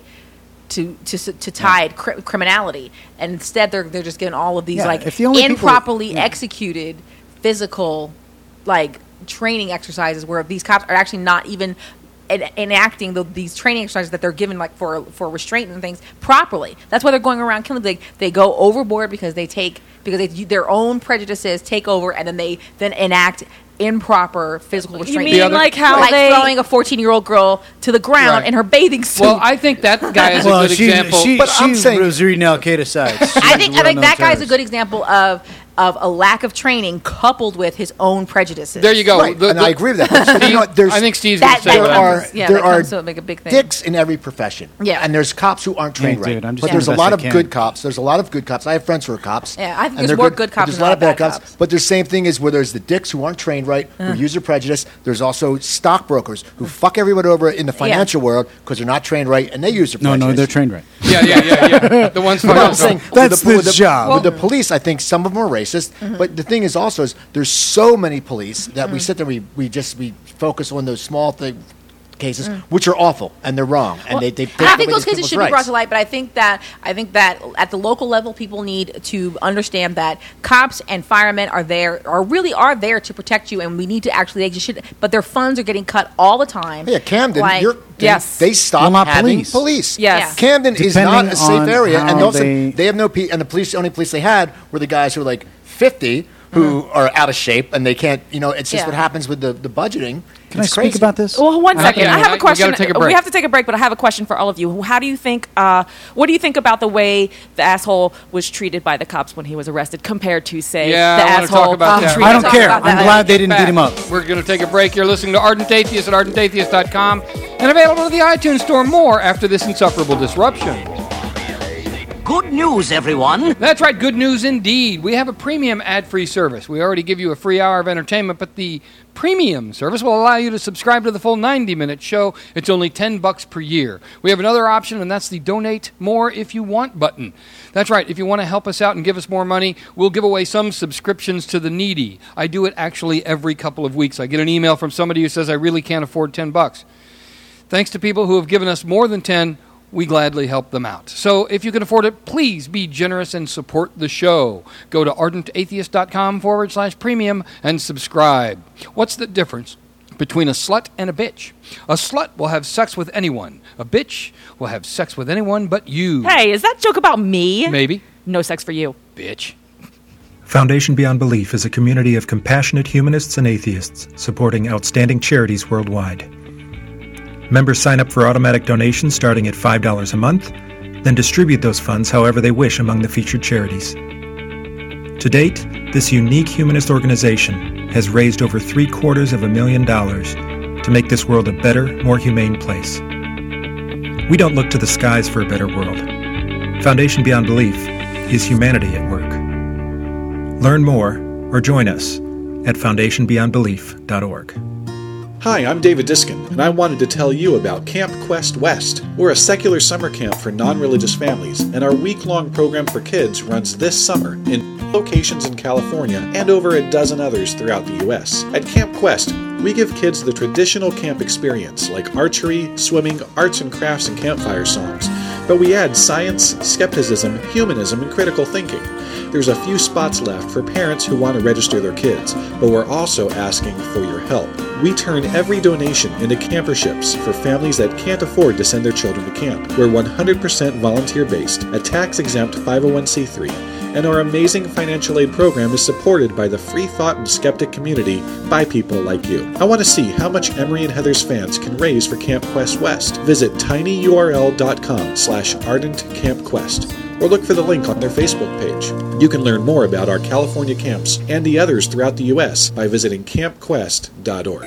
to to s- to tide cr- criminality, and instead they're they're just getting all of these Yeah, like if the only people- improperly yeah. executed physical like training exercises where these cops are actually not even en- enacting the, these training exercises that they're given like for for restraint and things properly. That's why they're going around killing. They they go overboard because they take because they, their own prejudices take over, and then they then enact improper physical You restraint. mean other- like how like they throwing a fourteen-year-old girl to the ground Right. in her bathing suit. Well, I think that guy is a Well, good she, example. She, But she I'm saying- was reading Al Qaeda sites. I think I think that guy's a good example of of a lack of training coupled with his own prejudices. There you go. Right, The- and the- I agree with that. But, you know, what, there's, I think Steve's going That- to say that there that. are comes- yeah, there that are comes to make a big thing. dicks in every profession. Yeah. and there's cops who aren't trained Yeah, right. dude, I'm just but doing there's the a best lot I of can. good cops. There's a lot of good cops. I have friends who are cops. Yeah, I think and there's they're more good, good but cops There's than a lot of a lot bad of bad cops. cops. But there's the same thing as where there's the dicks who aren't trained right, who use their prejudice. There's also stockbrokers who fuck everyone over in the financial world because they're not trained right and they use their No, prejudice. no, they're trained right. Yeah, yeah, yeah, yeah. The ones But for I'm saying That's with the, the with the, job. With the police, I think some of them are racist. Mm-hmm. But the thing is also is there's so many police that we sit there, we, we just we focus on those small thing, cases, which are awful and they're wrong, and they they. I think those cases people's should be brought rights. to light, but I think that I think that at the local level, people need to understand that cops and firemen are there, or really are there to protect you, and we need to actually they just should. But their funds are getting cut all the time. Yeah, Camden, Like- you're, they, Yes. they stopped Well, not having police. police. Yes. Yeah. Camden is Depending not a safe on area, and how also they- they, have no pe- and the police, the only police they had were the guys who are like fifty, who are out of shape, and they can't. You know, it's just Yeah. what happens with the, the budgeting. Can I It's speak crazy. about this? Well, one Uh, second. yeah, I yeah, have you a question. gotta take a break. We have to take a break, but I have a question for all of you. How do you think? Uh, what do you think about the way the asshole was treated by the cops when he was arrested, compared to, say, Yeah, the I wanna asshole talk about that. treated- I don't talk care. about I'm that. glad they didn't Back. beat him up. We're going to take a break. You're listening to Ardent Atheist at ardent atheist dot com and available to the iTunes Store. More after this insufferable disruption. Good news, everyone. That's right, good news indeed. We have a premium ad-free service. We already give you a free hour of entertainment, but the premium service will allow you to subscribe to the full ninety-minute show. It's only ten bucks per year. We have another option, and that's the Donate More If You Want button. That's right, if you want to help us out and give us more money, we'll give away some subscriptions to the needy. I do it actually every couple of weeks. I get an email from somebody who says, I really can't afford ten bucks. Thanks to people who have given us more than ten, we gladly help them out. So if you can afford it, please be generous and support the show. Go to ardent atheist dot com forward slash premium and subscribe. What's the difference between a slut and a bitch? A slut will have sex with anyone. A bitch will have sex with anyone but you. Hey, is that joke about me? Maybe. No sex for you. Bitch. Foundation Beyond Belief is a community of compassionate humanists and atheists supporting outstanding charities worldwide. Members sign up for automatic donations starting at five dollars a month, then distribute those funds however they wish among the featured charities. To date, this unique humanist organization has raised over three quarters of a million dollars to make this world a better, more humane place. We don't look to the skies for a better world. Foundation Beyond Belief is humanity at work. Learn more or join us at foundation beyond belief dot org. Hi, I'm David Diskin, and I wanted to tell you about Camp Quest West. We're a secular summer camp for non-religious families, and our week-long program for kids runs this summer in locations in California and over a dozen others throughout the U S. At Camp Quest, we give kids the traditional camp experience, like archery, swimming, arts and crafts, and campfire songs. But we add science, skepticism, humanism, and critical thinking. There's a few spots left for parents who want to register their kids, but we're also asking for your help. We turn every donation into camperships for families that can't afford to send their children to camp. We're one hundred percent volunteer-based, a tax-exempt five oh one c three, and our amazing financial aid program is supported by the free thought and skeptic community by people like you. I want to see how much Emery and Heather's fans can raise for Camp Quest West. Visit tinyurl.com slash ardentcampquest or look for the link on their Facebook page. You can learn more about our California camps and the others throughout the U S by visiting camp quest dot org.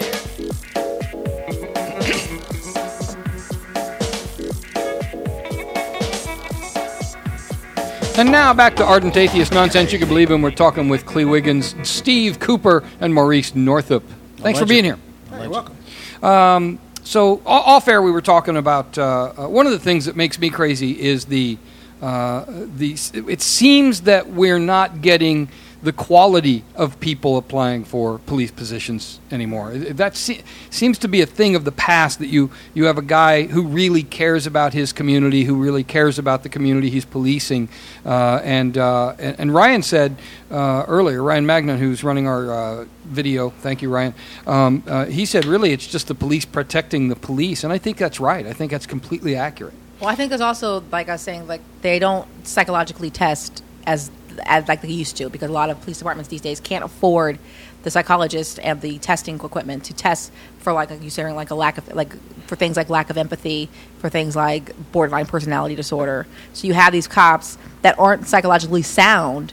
And now back to Ardent Atheist Nonsense You Can Believe In. We're talking with Clee Wiggins, Steve Cooper, and Maurice Northup. Thanks for being here. You're welcome. Um, so, all, off air, we were talking about uh, uh, one of the things that makes me crazy is the uh, the. It seems that we're not getting the quality of people applying for police positions anymore. That se- seems to be a thing of the past, that you, you have a guy who really cares about his community, who really cares about the community he's policing. Uh, and, uh, and and Ryan said uh, earlier, Ryan Magnan, who's running our uh, video, thank you, Ryan, um, uh, he said really it's just the police protecting the police. And I think that's right. I think that's completely accurate. Well, I think there's also, like I was saying, like they don't psychologically test as as like they used to, because a lot of police departments these days can't afford the psychologist and the testing equipment to test for, like, like you saying, like a lack of, like, for things like lack of empathy, for things like borderline personality disorder. So you have these cops that aren't psychologically sound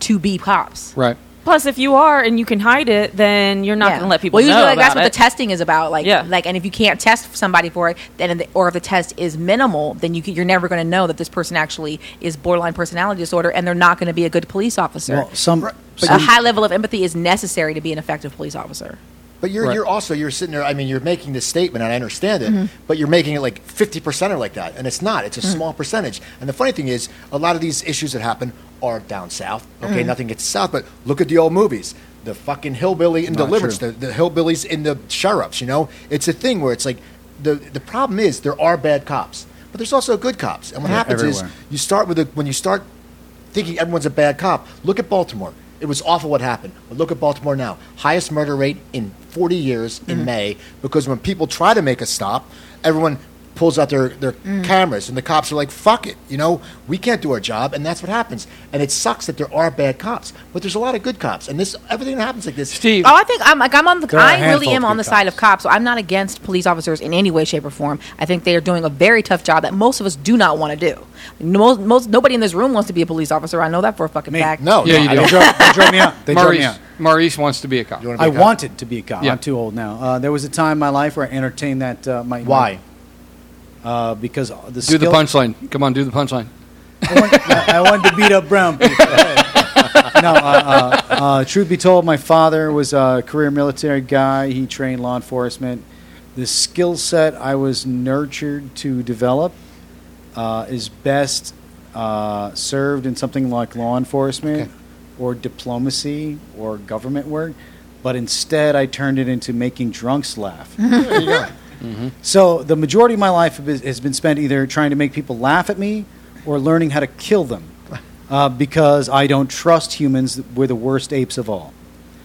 to be cops. Right. Plus, if you are and you can hide it, then you're not Yeah. going to let people well, usually, know like, that's about what it. the testing is about. Like, Yeah. like, and if you can't test somebody for it, then or if the test is minimal, then you can, you're never going to know that this person actually is borderline personality disorder, and they're not going to be a good police officer. Well, some, a some high level of empathy is necessary to be an effective police officer. But you're Right. you're also you're sitting there. I mean, you're making this statement, and I understand it. Mm-hmm. But you're making it like fifty percent are like that, and it's not. It's a Mm. small percentage. And the funny thing is, a lot of these issues that happen are down south. Okay, Mm. nothing gets south. But look at the old movies. The fucking hillbilly in Not Deliverance, true. the, the hillbillies in the sheriffs. You know, it's a thing where it's like the the problem is there are bad cops, but there's also good cops. And what Yeah, happens everywhere. is you start with a, when you start thinking everyone's a bad cop. Look at Baltimore. It was awful what happened. But look at Baltimore now. Highest murder rate in forty years in May, because when people try to make a stop, everyone pulls out their, their cameras, and the cops are like, fuck it. You know, we can't do our job, and that's what happens. And it sucks that there are bad cops, but there's a lot of good cops. And this everything that happens like this. Steve. Oh, I think I'm like I'm on the. There are a I really handful am of on good the side of cops. cops. So I'm not against police officers in any way, shape, or form. I think they are doing a very tough job that most of us do not want to do. Most, most nobody in this room wants to be a police officer. I know that for a fucking Me. fact. No, Yeah, no, you I do. They drove, they drove me out. They drove me Maurice, out. Maurice wants to be a cop. You wanna be I a cop? wanted to be a cop. Yeah. I'm too old now. Uh, there was a time in my life where I entertained that. Uh, my, Why? Uh, because the Do the skill- punchline. Come on, do the punchline. I wanted, I wanted to beat up brown people. no, uh, uh, uh, truth be told, my father was a career military guy. He trained law enforcement. The skill set I was nurtured to develop uh, is best uh, served in something like law enforcement Okay. or diplomacy or government work. But instead, I turned it into making drunks laugh. There you go. So the majority of my life has has been spent either trying to make people laugh at me or learning how to kill them, uh, because I don't trust humans. We're the worst apes of all.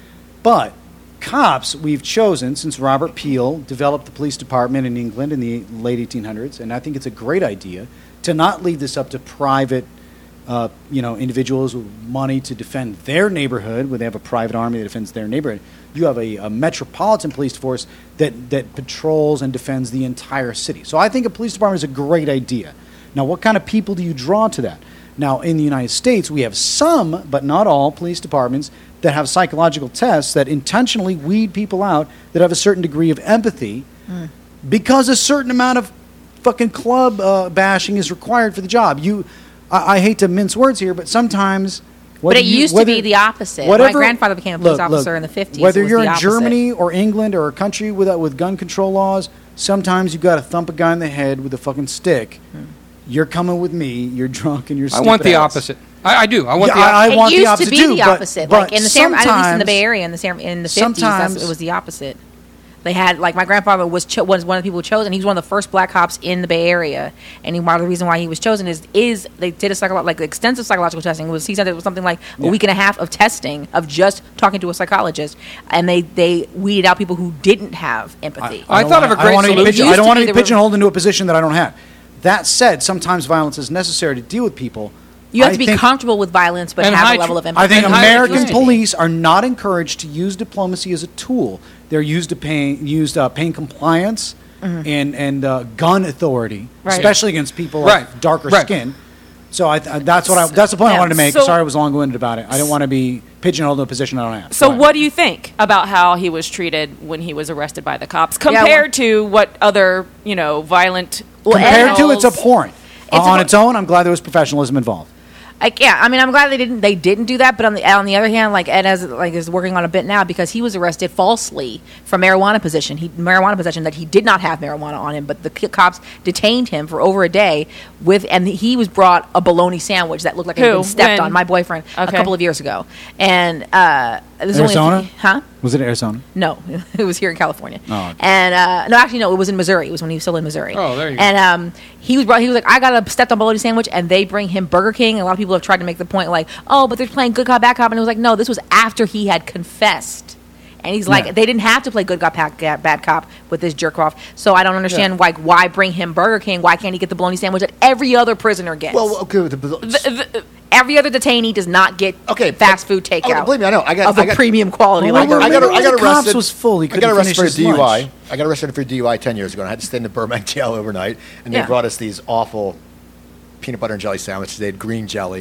But cops, we've chosen, since Robert Peel developed the police department in England in the late eighteen hundreds, and I think it's a great idea, to not leave this up to private uh, you know, individuals with money to defend their neighborhood, where they have a private army that defends their neighborhood. You have a, a metropolitan police force that, that patrols and defends the entire city. So I think a police department is a great idea. Now, what kind of people do you draw to that? Now, in the United States, we have some, but not all, police departments that have psychological tests that intentionally weed people out that have a certain degree of empathy because a certain amount of fucking club uh, bashing is required for the job. You, I, I hate to mince words here, but sometimes... But it you- used to be the opposite. My grandfather became a police look, officer look, in the fifties. Whether It was you're the in opposite. Germany or England or a country with uh, with gun control laws, sometimes you got to thump a guy in the head with a fucking stick. You're coming with me. You're drunk and you're. I want stupid the ass. opposite. I, I do. I want Yeah, the opposite. I, I It want used the opposite to be too, the but- opposite. but like in the San, at least in the sometimes- Bay Area in the San, in the fifties, that's, sometimes- it was the opposite. They had like my grandfather was cho- was one of the people chosen. He was one of the first black cops in the Bay Area, and he, part of the reason why he was chosen is is they did a psycholo- like extensive psychological testing. It was he said it was something like a Yeah. week and a half of testing of just talking to a psychologist, and they they weeded out people who didn't have empathy. I don't thought wanna- of a I great don't wanna be solution. pigeon- Used I don't to want be to be the re- pigeonholed into a position that I don't have. That said, sometimes violence is necessary to deal with people. you have I to be think- comfortable with violence, but And have high a level tr- of empathy. I think And high American training. police are not encouraged to use diplomacy as a tool. They're used to paying used uh, paying compliance and and uh, gun authority, Mm-hmm. Right. especially against people Right. of darker Right. skin. So I, th- that's what I, that's the point I Yeah. wanted to make. So- Sorry, I was long-winded about it. I don't want to be pigeonholed in a position I don't have. So, Go ahead. what do you think about how he was treated when he was arrested by the cops, well- compared to what other, you know, violent Well, compared to, it's criminals- abhorrent. It's on abhor- its own, I'm glad there was professionalism involved. Like, yeah, I mean, I'm glad they didn't they didn't do that. But on the on the other hand, like Ed has like is working on a bit now because he was arrested falsely for marijuana possession. He marijuana possession that he did not have marijuana on him, but the c- cops detained him for over a day with, and he was brought a bologna sandwich that looked like it had Who? been stepped When? on. My boyfriend a Okay. couple of years ago, and uh, there's only a Arizona? few- huh? Was it Arizona? No, it was here in California. Oh, okay. And uh, no, actually, no, it was in Missouri. It was when he was still in Missouri. Oh, there you go. And um, he was brought. He was like, I got a stepped on bologna sandwich, and they bring him Burger King. And a lot of people have tried to make the point, like, oh, but they're playing good cop, bad cop, and it was like, no, this was after he had confessed. And he's like, Yeah. they didn't have to play good cop, bad, bad cop with this jerk off. So I don't understand, Yeah. like, why bring him Burger King? Why can't he get the bologna sandwich that every other prisoner gets? Well, okay. The, The- every other detainee does not get Okay, fast but- food takeout. Oh, believe me, I know. I got- of a I got- premium quality. Well, like wait, Burger I wait, got, King. wait, I got the cops arrested. was full. He I got couldn't arrested for a finish his D U I. lunch. I got arrested for a D U I ten years ago, and I had to stay in the Burbank jail overnight. And they Yeah. brought us these awful peanut butter and jelly sandwiches. They had green jelly.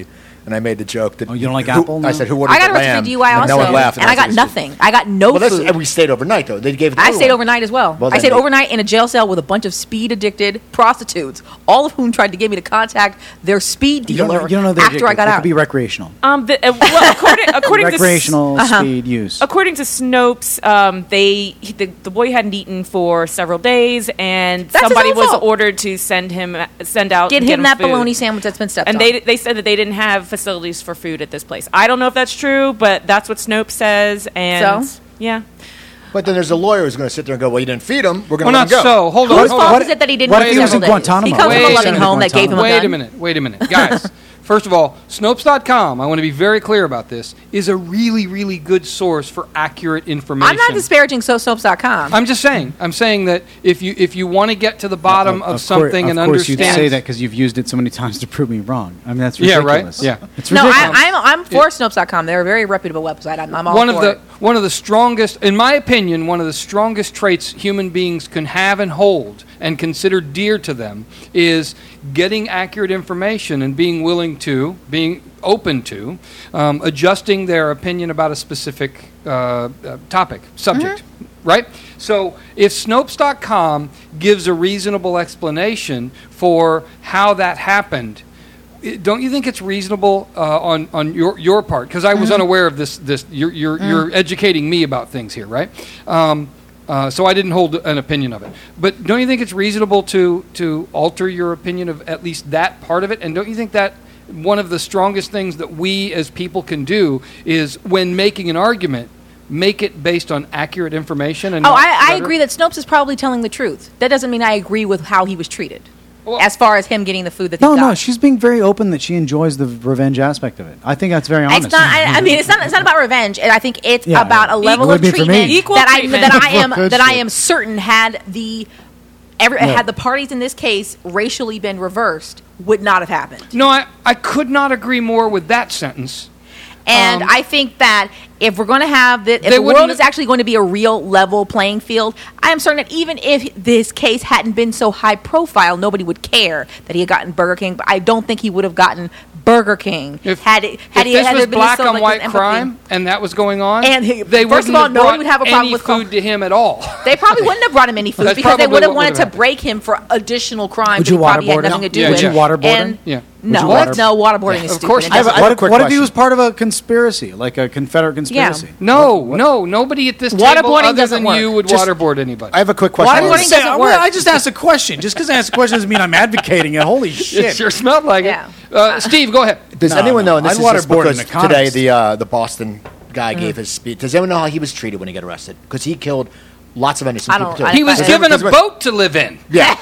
and I made the joke that. Oh, you don't like who, Apple? No? I said, "Who ordered I got the arrested lamb?" for D U I and also, no one laughed, and I got said, nothing. I got no well, that's, food. and we stayed overnight though. They gave. It to I everyone. stayed overnight as well. Well, I then stayed they- overnight in a jail cell with a bunch of speed-addicted prostitutes, all of whom tried to get me to contact their speed You don't, dealer know, you don't know they're after I addicted. got It out. could be recreational. Um, the, uh, well, according, according to s- recreational Uh-huh. speed use. According to Snopes, um, they he- the, the boy hadn't eaten for several days, and That's his somebody own was fault. ordered to send him send out Get and him that food. bologna sandwich that's been stepped And on. they they said that they didn't have facilities for food at this place. I don't know if that's true, but that's what Snopes says. And So? yeah, But then there's a lawyer who's going to sit there and go, "Well, you didn't feed him. We're going Well, to let not him go." so. Hold on. Whose hold fault on. is it that he didn't what eat if he was in several days? Guantanamo? He comes Wait from a a loving minute. home that gave him a Wait gun. a minute. Wait a minute. Guys, first of all, Snopes dot com, I want to be very clear about this, is a really, really good source for accurate information. I'm not disparaging so soaps dot com. I'm just saying. I'm saying that if you if you want to get to the bottom of, cour- something and of course understand, you'd say that because you've used it so many times to prove me wrong. I mean, that's Yeah, right? ridiculous. Yeah. It's No, ridiculous. I, I'm I'm for Snopes dot com. They're a very reputable website. I'm, I'm all one for of the it. one of the strongest, in my opinion, one of the strongest traits human beings can have and hold and consider dear to them is getting accurate information and being willing to, being open to, um, adjusting their opinion about a specific uh, uh, topic, subject. Right? So if Snopes dot com gives a reasonable explanation for how that happened, i- don't you think it's reasonable uh, on on your your part? Because I was unaware of this. This you're you're, you're educating me about things here, right? Um, uh, so I didn't hold an opinion of it. But don't you think it's reasonable to to alter your opinion of at least that part of it? And don't you think that one of the strongest things that we as people can do is when making an argument, make it based on accurate information? And Oh, not I, I rhetoric? agree that Snopes is probably telling the truth. That doesn't mean I agree with how he was treated, Well- as far as him getting the food that no, he got. no, she's being very open that she enjoys the revenge aspect of it. I think that's very honest. It's not. I, I mean, it's not. It's not about revenge. And I think it's Yeah, about a level it would of be for me. treatment Equal that treatment. I that I am Good that I shit. am certain had the every Yeah. had the parties in this case racially been reversed would not have happened. No, I, I could not agree more with that sentence. And Um, I think that if we're going to have the, if They the world wouldn't- is actually going to be a real level playing field, I am certain that even if this case hadn't been so high profile, nobody would care that he had gotten Burger King. But I don't think he would have gotten Burger King If, had it had if he this had was there been black so, on like, white this empathy. crime and that was going on, And he- they first of wouldn't all, have no one brought would have a problem any with food to him at all. They probably wouldn't have brought him any food That's because they probably would have what wanted would to have happened. break him for additional crimes Would that you he probably had waterboard nothing him? to do Yeah, with. yeah. Would you waterboard And him? Yeah. No, you water- no, waterboarding is Of stupid. course It not. I have a- doesn't I have a work. quick What if he question. was part of a conspiracy, like a Confederate conspiracy? No, no, nobody at this table Waterboarding other doesn't than work. you would Just- waterboard anybody. I have a quick question. Waterboarding for you. doesn't I, work. I just asked a question. Just because I asked a question doesn't mean I'm advocating it. Holy It shit! sure smelled like Yeah. it. Uh, Steve, go ahead. Does No, anyone no. know? And this I'd is just waterboard an because today economist. the uh, the Boston guy gave his speech. Does anyone know how he was treated when he got arrested? Because he killed lots of innocent I people. don't- Too. I- He was Does given a anyone- boat to live in. Yeah.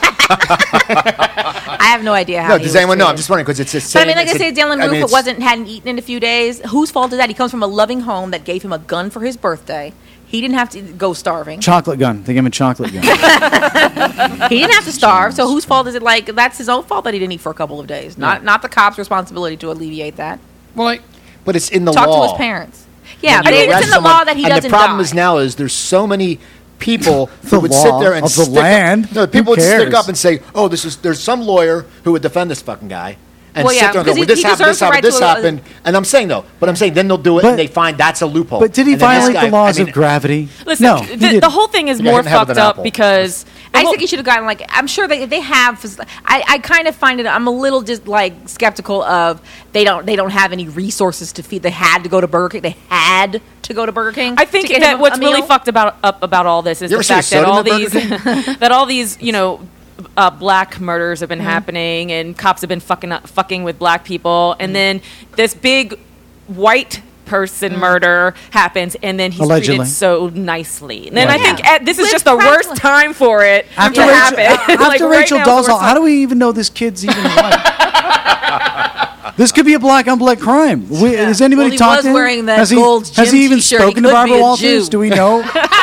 I have no idea how. No. he Does was anyone know? I'm treated. just wondering because it's just. But I mean, like I say, Dylan Roof Roof wasn't hadn't eaten in a few days. Whose fault is that? He comes from a loving home that gave him a gun for his birthday. He didn't have to go starving. Chocolate gun. They gave him a chocolate gun. He didn't have to starve. So whose fault is it? Like that's his own fault that he didn't eat for a couple of days. Not not the cop's responsibility to alleviate that. Well, like, But it's in the Talk law. to his parents. Yeah, When but you it's arrest in the someone- law that he and doesn't the problem die. is now is there's so many people The who would law sit there and of the stick land. Up, no, Who people would stick cares? up and say, "Oh, this is." There's some lawyer who would defend this fucking guy. And Well, sit yeah, there and go, because well, he- this he happened, deserves this the happened, right this to a- happened. And I'm saying, though, but I'm saying then they'll do it But- and they find that's a loophole. But did he And then this violate guy- the laws I mean, of gravity? listen, no, he the, the didn't. whole thing is Yeah, more hit him head with fucked an up apple. because I the whole- think he should have gotten like I'm sure they they have. I, I kind of find it. I'm a little just like skeptical of they don't they don't have any resources to feed. They had to go to Burger King. They had to go to Burger King. I think to get that him a- what's a really meal. fucked about up about all this is You the ever see a fact that soda all in a these Burger that all these you know uh, black murders have been Mm-hmm. happening and cops have been fucking up, fucking with black people, and then this big white person Mm-hmm. murder happens, and then he's Allegedly. treated so nicely. And then I Yeah. think uh, this is With just the worst practical- time for it After to Rachel, happen. after Like, right Rachel now is the Dolezal, worst how do we even know this kid's even white? This could be a black on black crime. We, Yeah. Has anybody Well, he talked was to him? wearing that has he, gold Has gym he even t-shirt. He spoken to could be Barbara a Walters? Jew. Do we know?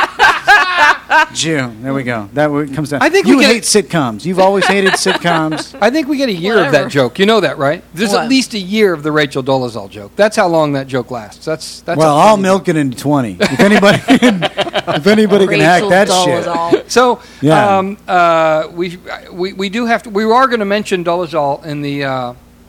Jew. There we go. That w- comes down. I think you we get- hate sitcoms. You've always hated sitcoms. I think we get a year of Whatever. that joke. You know that, right? There's What? at least a year of the Rachel Dolezal joke. That's how long that joke lasts. That's that's. Well, a I'll funny milk it into twenty. If anybody, can, if anybody can hack Rachel that Dolezal. shit. So, Yeah. um, uh, we, we we do have to. We are going to mention Dolezal in the uh,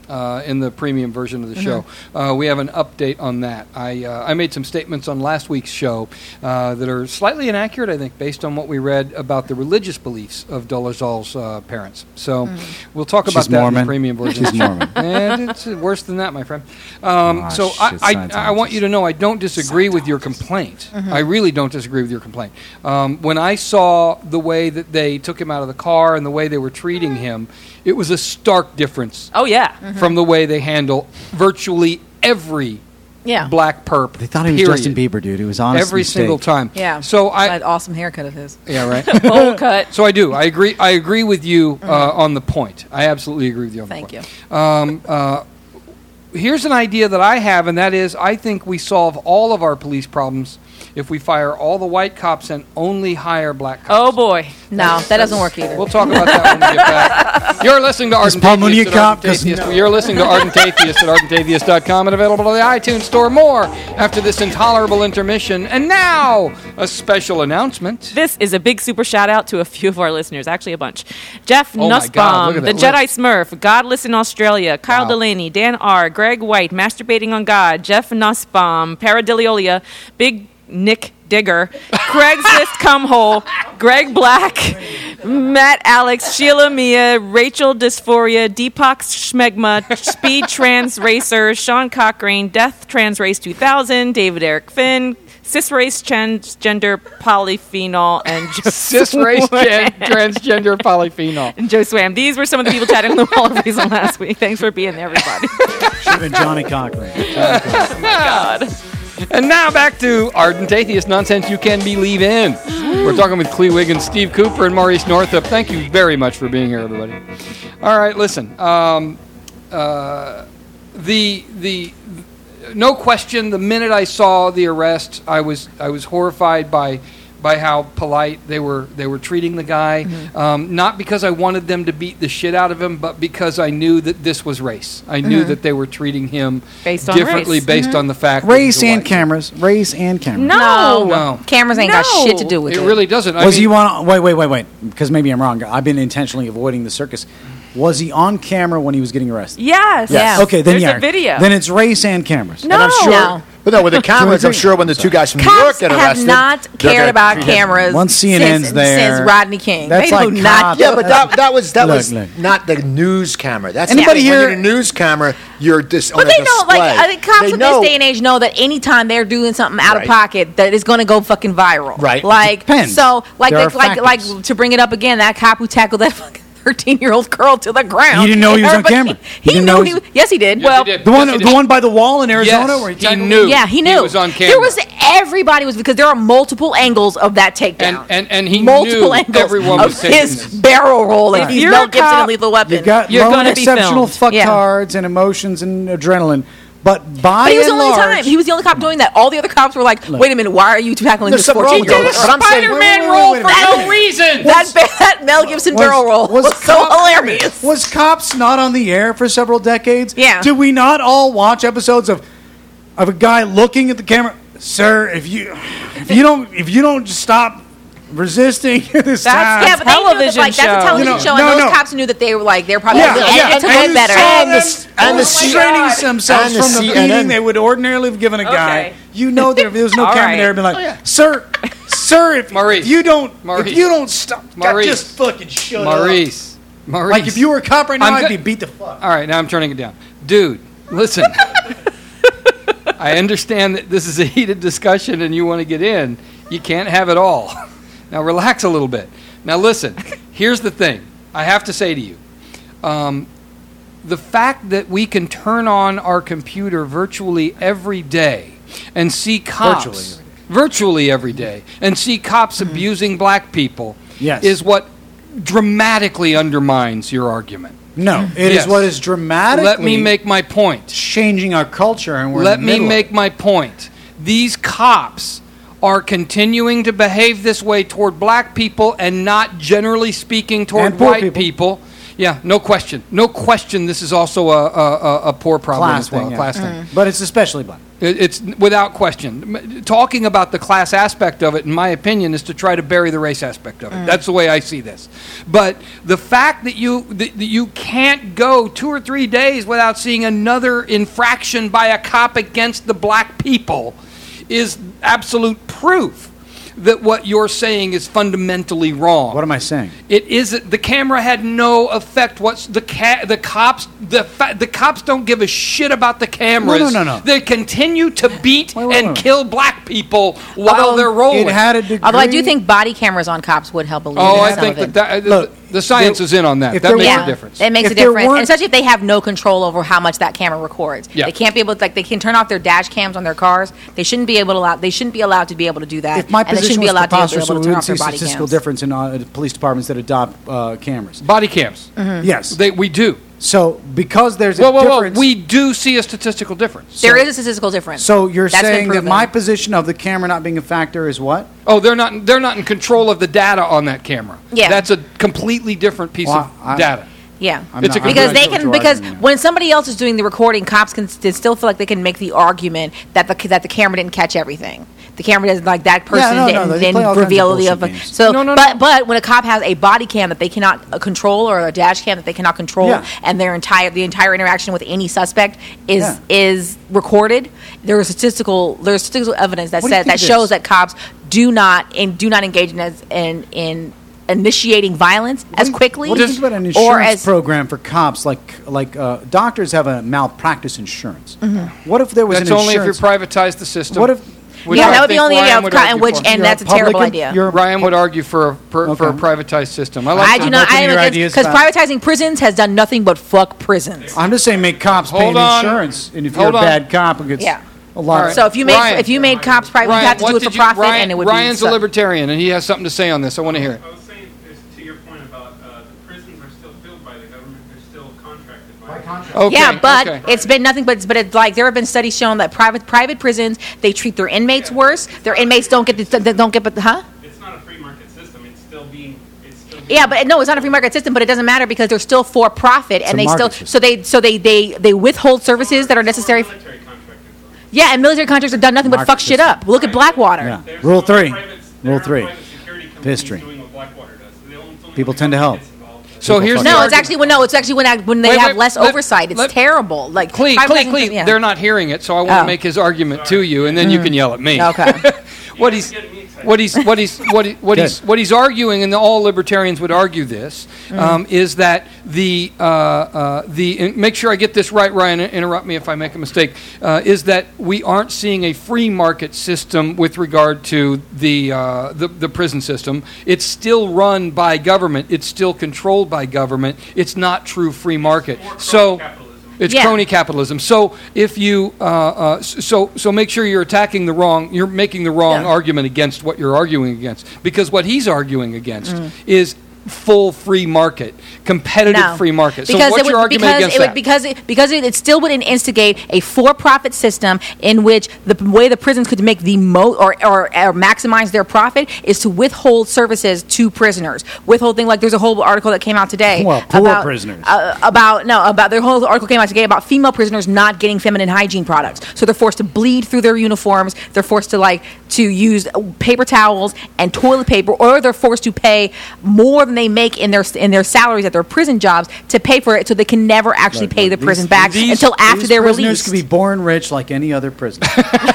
uh, in the premium version of the show. Uh, we have an update on that. I uh, I made some statements on last week's show uh, that are slightly inaccurate, I think, based on what we read about the religious beliefs of Dolezal's uh, parents. So we'll talk about She's that Mormon. in the premium version. She's Mormon. And it's uh, worse than that, my friend. Um, Ah, so shit, I, I, Scientologists. I want you to know I don't disagree with your complaint. I really don't disagree with your complaint. Um, when I saw the way that they took him out of the car and the way they were treating him, it was a stark difference Oh, yeah. from the way they handle virtually every Yeah. black perp. They thought he was period. Justin Bieber, dude. It was honest Every mistake. single time. Yeah. So I, That awesome haircut of his. yeah, right. Bowl cut. So I do. I agree. I agree with you uh, on the point. I absolutely agree with you on Thank the you. point. Um, uh, here's an idea that I have, and that is, I think we solve all of our police problems if we fire all the white cops and only hire black cops. Oh, boy. No, that doesn't work either. We'll talk about that when we get back. You're listening to Ardent Paul Mooney Atheist a at cop? Ardent 'Cause Atheist. no. You're listening to Ardent Atheist at ardent atheist dot com and available on the iTunes Store. More after this intolerable intermission. And now, a special announcement. This is a big super shout out to a few of our listeners, actually a bunch. Jeff Oh my God, look Nussbaum, at the that Jedi list. Smurf, Godless in Australia, Kyle Wow. Delaney, Dan R., Greg White, Masturbating on God, Jeff Nussbaum, Paradiliolia, Big Nick Digger, Craigslist Cumhole, Greg Black, Matt Alex, Sheila Mia, Rachel Dysphoria, Deepak Schmegma, Speed Trans Racer, Sean Cochrane, Death Trans Race two thousand, David Eric Finn, Cis Race Transgender Polyphenol, and Joe Cis race gen- transgender polyphenol. and Joe Swam. These were some of the people chatting on the wall of reason last week. Thanks for being there, everybody. Should have been Johnny Cochran. God. And now back to Ardent Atheist nonsense you can believe in. We're talking with Clee Wiggins, Steve Cooper, and Maurice Northup. Thank you very much for being here, everybody. All right, listen. Um, uh, the the no question. The minute I saw the arrest, I was I was horrified by by how polite they were they were treating the guy. Um, not because I wanted them to beat the shit out of him, but because I knew that this was race. I knew that they were treating him Based on differently race. based on the fact that Race he's a and white cameras. Race and cameras. No. No. Cameras ain't got No. shit to do with It it. really doesn't. I Was mean, he on? Wait, wait, wait, wait. Because maybe I'm wrong. I've been intentionally avoiding the circus. Was he on camera when he was getting arrested? Yes. Yes. Okay, then There's yeah. a video. Then it's race and cameras. No. And I'm sure, No. but no, with the cameras, I'm sure when the two guys from New York Cops get have arrested, not they're cared gonna about treat him- cameras Once C N N's since, there, since Rodney King. that's they like do not. cops. Yeah, but that that was that Look, was look. not the news camera. That's Anybody when here- you're in a news camera, you're just But on a they know, like, display. I think cops They in know- this day and age know that anytime they're doing something out Right. of pocket, that it's going to go fucking viral. Right. Like, Depends. so, like, There like, are like, like, factors. to bring it up again, that cop who tackled that fucking thirteen-year-old girl to the ground. He didn't know he was on Everybody- camera. He He, didn't knew know he. he- Was, yes, he did. Yes, well, he did. The one, Yes, he the did. one by the wall in Arizona, Yes, where he he tackled knew. yeah, he knew. He was on camera. There was everybody was because there are multiple angles of that takedown. And- and- and he multiple knew angles everyone of was taking his this. barrel roll. If If he's you're Mel a Gibson cop, in Lethal Weapon. You got You're lone gonna be exceptional filmed. Yeah. fucktards and emotions and adrenaline, but by But he was the and only large, time. He was the only cop doing that. All the other cops were like, "Wait a minute, why are you tackling There's this something wrong fourteen-year-old?" with it. But I'm saying- Spider-Man Wait, wait, roll wait, for wait, no wait. reason. That, that Mel Gibson Was- barrel roll was, was so cop- hilarious. Was Cops not on the air for several decades? Yeah. Did we not all watch episodes of of a guy looking at the camera? Sir, if you if you don't if you don't stop resisting this time, Yeah, but they knew that, television like, that's a show. television You know, show, no, and those no. cops knew that they were like, they're probably Yeah, like, yeah, it took and way you better. saw And the, s- and the C- restraining themselves and the from the C N N. beating they would ordinarily have given a guy. Okay. You know there, there was no All camera right. there, been like, sir, sir, if, Maurice. if you don't, Maurice. if you don't stop, God, Maurice. just fucking shut up. Maurice. Maurice. Like if you were a cop right now, I'm I'd go- be beat the fuck. All right, now I'm turning it down. Dude, listen. I understand that this is a heated discussion and you want to get in. You can't have it all. Now relax a little bit. Now listen, here's the thing. I have to say to you, um, the fact that we can turn on our computer virtually every day and see cops Virtually every day. virtually every day and see cops abusing black people Yes. is what dramatically undermines your argument. No, it is Yes. what is dramatically Let me make my point. changing our culture, and we're in Let the me middle of make it. my point. These cops are continuing to behave this way toward black people and not generally speaking toward And poor white people. people. Yeah, no question. No question this is also a, a, a- a poor problem class as well, thing, a yeah. class thing. But it's especially black. It, it's without question. M- Talking about the class aspect of it, in my opinion, is to try to bury the race aspect of it. Mm. That's the way I see this. But the fact that you that, that you can't go two or three days without seeing another infraction by a cop against the black people is absolute proof that what you're saying is fundamentally wrong. What am I saying? It isn't. The camera had no effect. What's the ca- the cops? The fa- the cops don't give a shit about the cameras. No, no, no, no. They continue to beat Wait, wait, and wait. kill black people while Although they're rolling. It had a degree. Although I do think body cameras on cops would help alleviate oh, I some think of it. that, that Look, the, the science there- is in on that. if That there makes yeah, a difference. it makes If a there difference, weren't- and especially if they have no control over how much that camera records. Yeah. They can't be able to, like they can turn off their dash cams on their cars. They shouldn't be able to allow. They shouldn't be allowed to be able to do that. If my and they position shouldn't be was allowed to be preposterous, able we to turn wouldn't off see their body statistical cams. difference in uh, police departments that adopt uh, cameras. Body cams. Mm-hmm. Yes. They, we do. So because there's a Whoa, whoa, whoa. difference, We do see a statistical difference. There is a statistical difference. so you're That's been saying that proven. my position of the camera not being a factor is what? Oh, they're not. They're not in control of the data on that camera. Yeah. That's a completely different piece Well, of I- data. Yeah, I'm It's not- a- I'm because not they sure what can you're because arguing there. when somebody else is doing the recording, cops can st- still feel like they can make the argument that the that the camera didn't catch everything. The camera doesn't like that person no, no, didn't, they didn't play all kinds of reveal the bullshit other. games. So, No, no, but no. but when a cop has a body cam that they cannot uh, control or a dash cam that they cannot control, Yeah. and their entire the entire interaction with any suspect is Yeah. is recorded, there is statistical there's statistical evidence that What do you says that think it shows is? that cops do not and do not engage in as in in initiating violence as quickly What do you think about an or insurance as program for cops? Like like uh, doctors have a malpractice insurance. What if there was That's an only if you insurance? private the system. What if Which yeah, I that would be think only Ryan yeah, would in argue which for. and You're that's a a terrible publican? idea. You're- Ryan would argue for a, per, for a Okay. privatized system. I like I that. do not. looking I at am your against ideas because about- privatizing prisons has done nothing but fuck prisons. I'm just saying, make cops pay Hold on. insurance, and if Hold you're a on. bad cop, it gets Yeah. a lot. All of right. So if you made Ryan. if you made cops private, Ryan, you have to what do it did for you- profit, Ryan- and it would Ryan's be a libertarian, and he has something to say on this. I want to hear it. I was saying this to your point about uh, the prisons are still filled by the government. They're still contracted by, the government. Okay, yeah, but okay. it's been nothing but but it's like there have been studies showing that private private prisons they treat their inmates worse. Their inmates don't get the, they don't get but huh? It's not a free market system. It's still being. It's still being Yeah, but no, it's not a free market system. But it doesn't matter because they're still for profit, and a they still market so they so they they they withhold services that are necessary. military contractors. Yeah, and military contractors have done nothing but Market fuck shit system. up. Look at Blackwater. Yeah. There's Rule no three. private- there Rule aren't three. private security companies History. doing what Blackwater does. They don't- don't People really tend to have help. kids involved. So here's the No, it's argument. actually when no, it's actually when I, when they Wait, have wait, less let- oversight. It's let- terrible. Like Clee, privatizing Clee, Clee, prisons- yeah. they're not hearing it, so I want Oh. to make his argument to you, and then you can yell at me. Okay. what he's Getting me excited. what he's what he's what, he, what he's Good. what he's arguing, and all libertarians would argue this, um, is that the uh, uh, the and make sure I get this right, Ryan. Interrupt me if I make a mistake. Uh, is that we aren't seeing a free market system with regard to the, uh, the the prison system. It's still run by government. It's still controlled by government. It's not true free market. More So. capitalism. It's Yeah. crony capitalism. So if you, uh, uh, s- so so make sure you're attacking the wrong, you're making the wrong Yeah. argument against what you're arguing against, because what he's arguing against Mm. is full free market, competitive No. free market. So Because what's it would, your argument because against it would, that? Because it, because it, it still would instigate a for-profit system in which the p- way the prisons could make the mo or, or or maximize their profit is to withhold services to prisoners. Withholding, like there's a whole article that came out today Well, poor about prisoners. uh, about no about the whole article came out today about female prisoners not getting feminine hygiene products. So they're forced to bleed through their uniforms. They're forced to like to use paper towels and toilet paper, or they're forced to pay more than they make in their in their salaries at their prison jobs to pay for it, so they can never actually Look, pay the these- prison back these- until after These they're prisoners released. could be born rich like any other prisoner.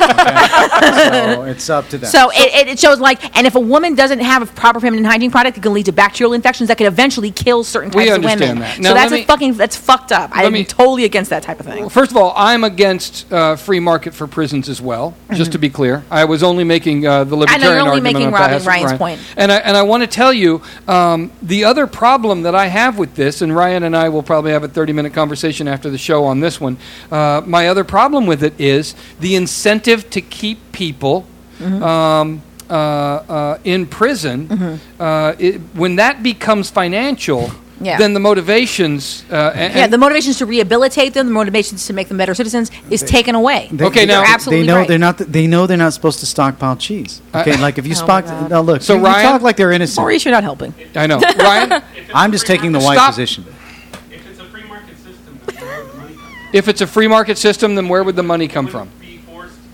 Okay? So it's up to them. So it, it- it shows like, and if a woman doesn't have a proper feminine hygiene product, it can lead to bacterial infections that could evenally kill certain We types of understand women. that. So Now, that's let a me- fucking that's fucked up. let I'm me- totally against that type of thing. Well, first of all, I'm against uh, free market for prisons as well. Just to be clear, I was only making uh, the libertarian Mm-hmm. only argument making on Robin behalf of Ryan's Ryan. point. And I and I want to tell you um, the other problem that I have with this, and Ryan and I will probably have a thirty-minute conversation after the show on this one. Uh, my other problem with it is the incentive to keep people. Mm-hmm. Um, uh, uh, in prison, uh, it, when that becomes financial, Yeah. then the motivations. Uh, and, Yeah, the motivations to rehabilitate them, the motivations to make them better citizens, is taken away. They- Okay, now- You're absolutely they know right. they're not. They know they're not supposed to stockpile cheese. Okay, like if you Oh my stock. God. Now look, So you, you Ryan- talk like they're innocent. Maurice, you're not helping. I know, Ryan. If it's I'm a just free taking the market- white Stop. position. If it's a free market system, then where would the money come from? If it's a free market system, then where would the money come You from? wouldn't be forced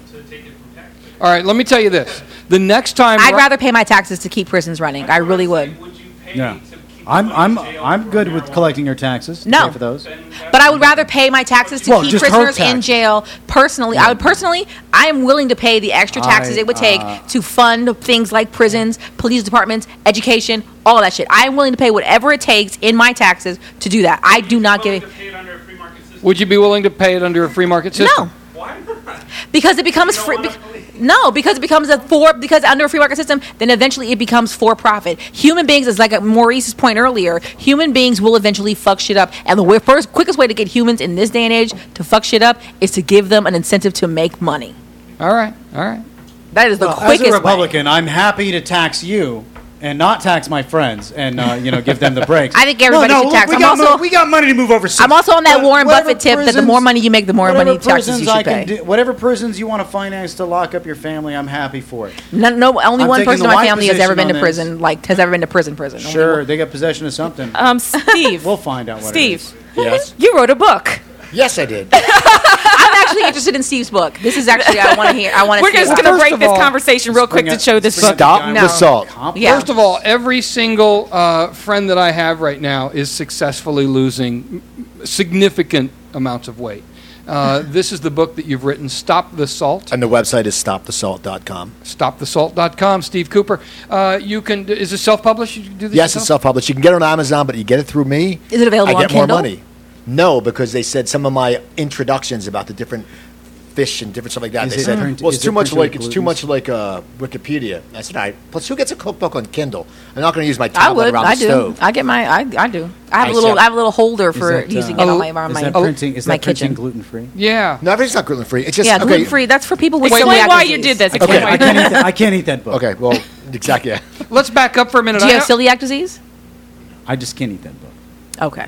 All right, let me tell you this. The next time... I'd rather pay my taxes to keep prisons running. I really would. Would you pay Yeah. to keep I'm somebody I'm in jail I'm for good a with long collecting your taxes. No. Pay for those. Then that's But I would rather pay my taxes to Well, keep just her prisoners in tax. jail personally. I would personally, I am willing to pay the extra taxes I, it would take uh, to fund things like prisons, police departments, education, all of that shit. I am willing to pay whatever it takes in my taxes to do that. I do not willing give to pay it under a free market system. Would you be willing to pay it under a free market system? no. Why not? Because it becomes You don't free. wanna bec- police. No, because it becomes a for because under a free market system, then eventually it becomes for profit. Human beings, is like a, Maurice's point earlier. Human beings will eventually fuck shit up, and the way, first quickest way to get humans in this day and age to fuck shit up is to give them an incentive to make money. All right, all right. That is the Well, as quickest a way. Republican, I'm happy to tax you and not tax my friends and uh, you know give them the breaks. I think everybody no, no, should look, tax. We I'm got, also- mo- we got money to move overseas. I'm also on that But Warren whatever Buffett tip that the prisons- more money you make, the more whatever money taxes you prisons I should can pay. do- whatever prisons you want to finance to lock up your family, I'm happy for it. No, no only I'm one taking person the in my white family has ever been to position on prison. Like has ever been to prison. Prison. Only Sure, one. they got possession of something. Um, Steve. We'll find out what Steve. it is. Yes. You wrote a book. Yes, I did. I'm actually interested in Steve's book. This is actually I want to hear. I want to. We're see just it. going to First break of this all- conversation real quick Bring to it- show this bring book. it Stop down. No. the salt. Yeah. First of all, every single uh, friend that I have right now is successfully losing m- significant amounts of weight. Uh, this is the book that you've written, Stop the Salt. And the website is stop the salt dot com. stop the salt dot com. Steve Cooper. Uh, you can. Is it self-published? You can do this Yes, it's yourself? self-published. You can get it on Amazon, but you get it through me. Is it available I on get more Kindle? money. No, because they said some of my introductions about the different fish and different stuff like that. Is they it said, print- well, is it's it too much printed like with it's too glutens? much like uh, Wikipedia. I said, all right. Plus, who gets a cookbook on Kindle? I'm not going to use my I tablet would. around I the do. stove. I get my. I, I do. I have I a little. see. I have a little holder Is for that, uh, using it on my, on Is my, that Oh, printing? Is my that printing kitchen. gluten free? Yeah. No, everything's not gluten free. It's just Yeah, okay. gluten free. That's for people with Explain celiac why disease. you did this. Okay, Explain why I you can't eat that. I can't eat that book. Okay, well, exactly. Yeah. Let's back up for a minute. Do you I have know- celiac disease? I just can't eat that book. Okay.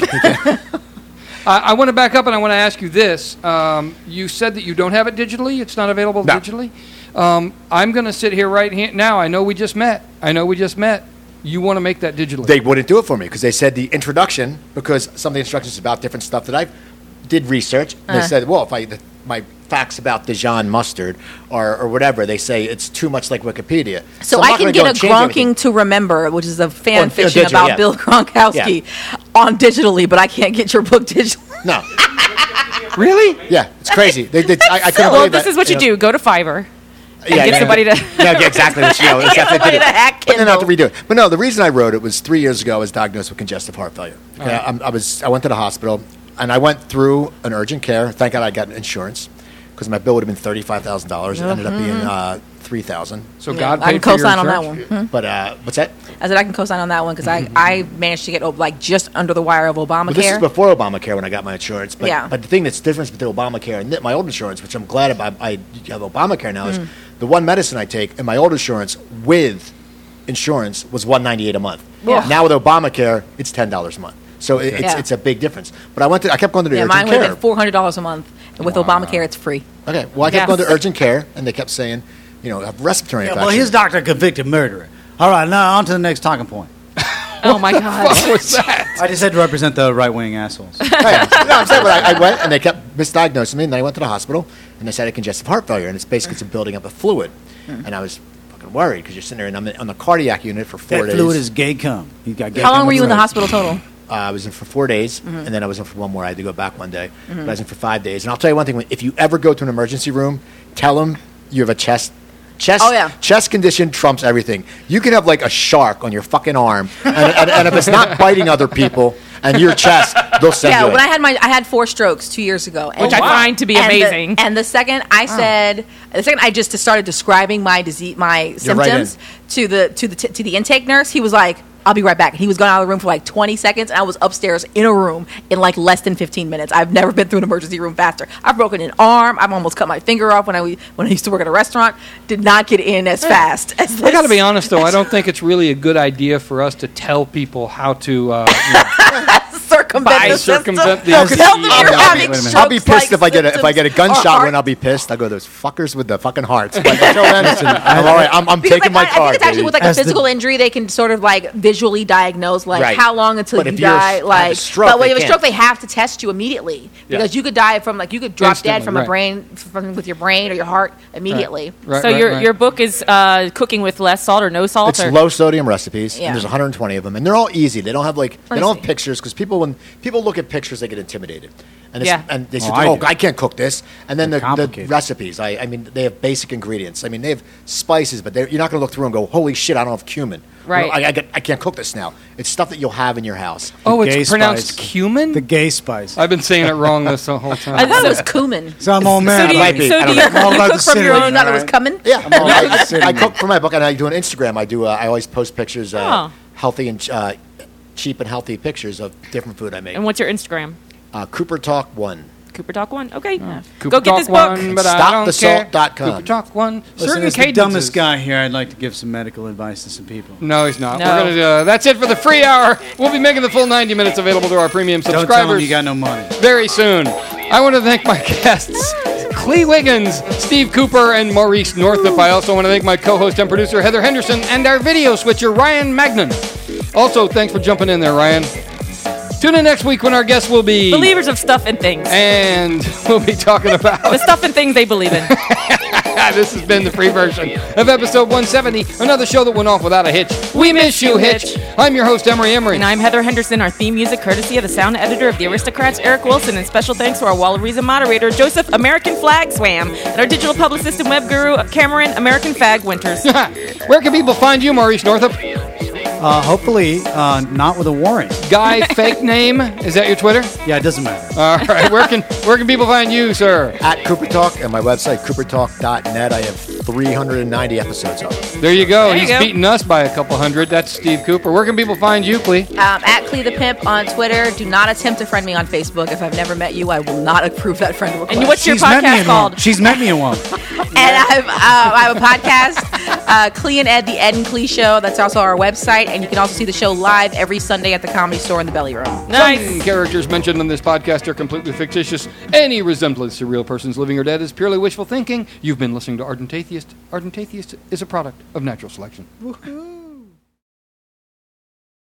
I, I want to back up and I want to ask you this. Um, you said that you don't have it digitally. It's not available No. digitally. Um, I'm going to sit here right here now. I know we just met. I know we just met. You want to make that digitally. They wouldn't do it for me because they said the introduction, because some of the instructions about different stuff that I did research. And Uh. They said, well, if I the, my facts about Dijon mustard or, or whatever, they say it's too much like Wikipedia. So, I'm I not can gonna get go a and change everything. Gronking to Remember, which is a fan Or, uh, fiction digital, about yeah. Bill Gronkowski, on digitally, but I can't get your book digitally. No, Really? yeah, it's crazy. They, they, I, I couldn't Well, believe this that, is what you know. do. Go to Fiverr. Yeah, get yeah. somebody to- No, yeah, exactly. What you know, it's Get definitely somebody did it. to hack But then I have to Kindle. redo it. But no, the reason I wrote it was three years ago. I was diagnosed with congestive heart failure. Okay, right. I'm, I was. I went to the hospital, and I went through an urgent care. Thank God I got insurance, because my bill would have been thirty-five thousand dollars. It ended up being uh, three thousand. So God I paid can for your co-sign on that insurance? one. Hmm. But uh, what's that? I said I can co-sign on that one because I, I managed to get oh, like just under the wire of Obamacare. Well, this is before Obamacare when I got my insurance. But, Yeah. but the thing that's different between Obamacare and my old insurance, which I'm glad about, I have Obamacare now, Mm. is the one medicine I take in my old insurance with insurance was one ninety-eight a month. Yeah. Now with Obamacare, it's ten dollars a month. So it, it's Yeah. it's a big difference. But I went to I kept going to the yeah, urgent mine would have care. been four hundred dollars a month, and with Obamacare, it's free. Okay, well I Yes. kept going to urgent care, and they kept saying, you know, I have respiratory Yeah, infection. well, his doctor convicted murderer. All right, now on to the next talking point. Oh my God. What was that? I just had to represent the right wing assholes. Hey, no, I'm saying, but I, I went and they kept misdiagnosing me, and then I went to the hospital, and they said I had congestive heart failure, and it's basically it's a building up of fluid. And I was fucking worried because you're sitting there, and I'm in- on the cardiac unit for four That days. fluid is gay cum. You got gay How long cum were you in the right. hospital total? Uh, I was in for four days, and then I was in for one more. I had to go back one day. But I was in for five days. And I'll tell you one thing: if you ever go to an emergency room, tell them you have a chest. Chest, Oh, yeah. chest condition trumps everything. You can have like a shark on your fucking arm, and, and, and if it's not biting other people and your chest, they'll send Yeah, you. when in. I had my I had four strokes two years ago, and Which I find to be and the- amazing. and the second I said, the second I just started describing my disease, my You're right symptoms to the to the t- to the intake nurse, he was like, "I'll be right back." And he was gone out of the room for like twenty seconds, and I was upstairs in a room in like less than fifteen minutes. I've never been through an emergency room faster. I've broken an arm. I've almost cut my finger off when I when I used to work at a restaurant. Did not get in as fast as this. I got to be honest, though. I don't think it's really a good idea for us to tell people how to. Uh, you know, circumvent By the system. circumvent the Tell them system. you're I'll be- having wait a minute. I'll be strokes-like pissed if I get a, if I get a symptoms or gunshot heart- when I'll be pissed. I go, those fuckers with the fucking hearts. But until then, I'm all right. I'm, I'm Because, taking like, my I, car. I think it's actually baby. with like As a the- physical injury, they can sort of like visually diagnose like Right. how long until But you if you're die. have a Like, stroke, but when they you have a can't. stroke, they have to test you immediately because you could die from like you could drop Instantly, dead from right. a brain from with your brain or your heart immediately. Right, so right, your right. your book is uh, cooking with less salt or no salt. It's or? low sodium recipes, Yeah. and there's one hundred twenty of them, and they're all easy. They don't have like they me don't have see. pictures because people when people look at pictures, they get intimidated, and it's, Yeah. and they Oh, say, I "Oh, do. I can't cook this." And then the, They're the complicated. recipes, I, I mean, they have basic ingredients. I mean, they have spices, but they're- you're not going to look through and go, "Holy shit, I don't have cumin." Right. You know, I, I, get- I can't cook this now. It's stuff that you'll have in your house. Oh, gay it's pronounced spice. cumin? The gay spice. I've been saying it wrong this whole time. I thought it was cumin. So I'm all So mad. do you, might be. so I do don't you, know. I'm all you about cook the from your cinnamon, own? You thought it was Alright. coming? Yeah, I'm all I, about I, cinnamon. I cook for my book, and I do an Instagram. I do. Uh, I always post pictures, uh, Oh. healthy and uh, cheap and healthy pictures of different food I make. And what's your Instagram? Uh, Cooper Talk One. Cooper Talk One. Okay, Cooper go get Talk this book. One, but I Stop don't the care. salt dot com. Cooper Talk One. Listen, Certain as the cadences. dumbest guy here, I'd like to give some medical advice to some people. No, he's not. No. We're gonna. Uh, that's it for the free hour. We'll be making the full ninety minutes available to our premium Don't tell them subscribers you got no money. very soon. I want to thank my guests, Clee Wiggins, Steve Cooper, and Maurice Northup. I also want to thank my co-host and producer Heather Henderson and our video switcher Ryan Magnan. Also, thanks for jumping in there, Ryan. Tune in next week when our guest will be Believers of stuff and things. and we'll be talking about The stuff and things they believe in. this has been the free version of episode one seventy, another show that went off without a hitch. We miss you, Hitch. I'm your host, Emery Emery. And I'm Heather Henderson, our theme music courtesy of the sound editor of The Aristocrats, Eric Wilson, and special thanks to our Wallareeza moderator, Joseph American Flag Swam, and our digital publicist and web guru, Cameron American Fag Winters. Where can people find you, Maurice Northup? Uh, hopefully, uh, not with a warrant. Guy fake name? Is that your Twitter? Yeah, it doesn't matter. All right. Where can where can people find you, sir? At Cooper Talk and my website, cooper talk dot net. I have three hundred ninety episodes up. There you go. There you He's go. beaten us by a couple hundred. That's Steve Cooper. Where can people find you, Clee? Um, at Clee the Pimp on Twitter. Do not attempt to friend me on Facebook. If I've never met you, I will not approve that friend request. And what's your She's met me podcast in called? one. She's met me in one. And I've, uh, I have a podcast, uh, Clee and Ed, the Ed and Clee Show. That's also our website, and you can also see the show live every Sunday at the Comedy Store in the Belly Room. Nice. Some characters mentioned on this podcast are completely fictitious. Any resemblance to real persons living or dead is purely wishful thinking. You've been listening to Ardent Atheist. Ardent Atheist is a product of natural selection. Woohoo.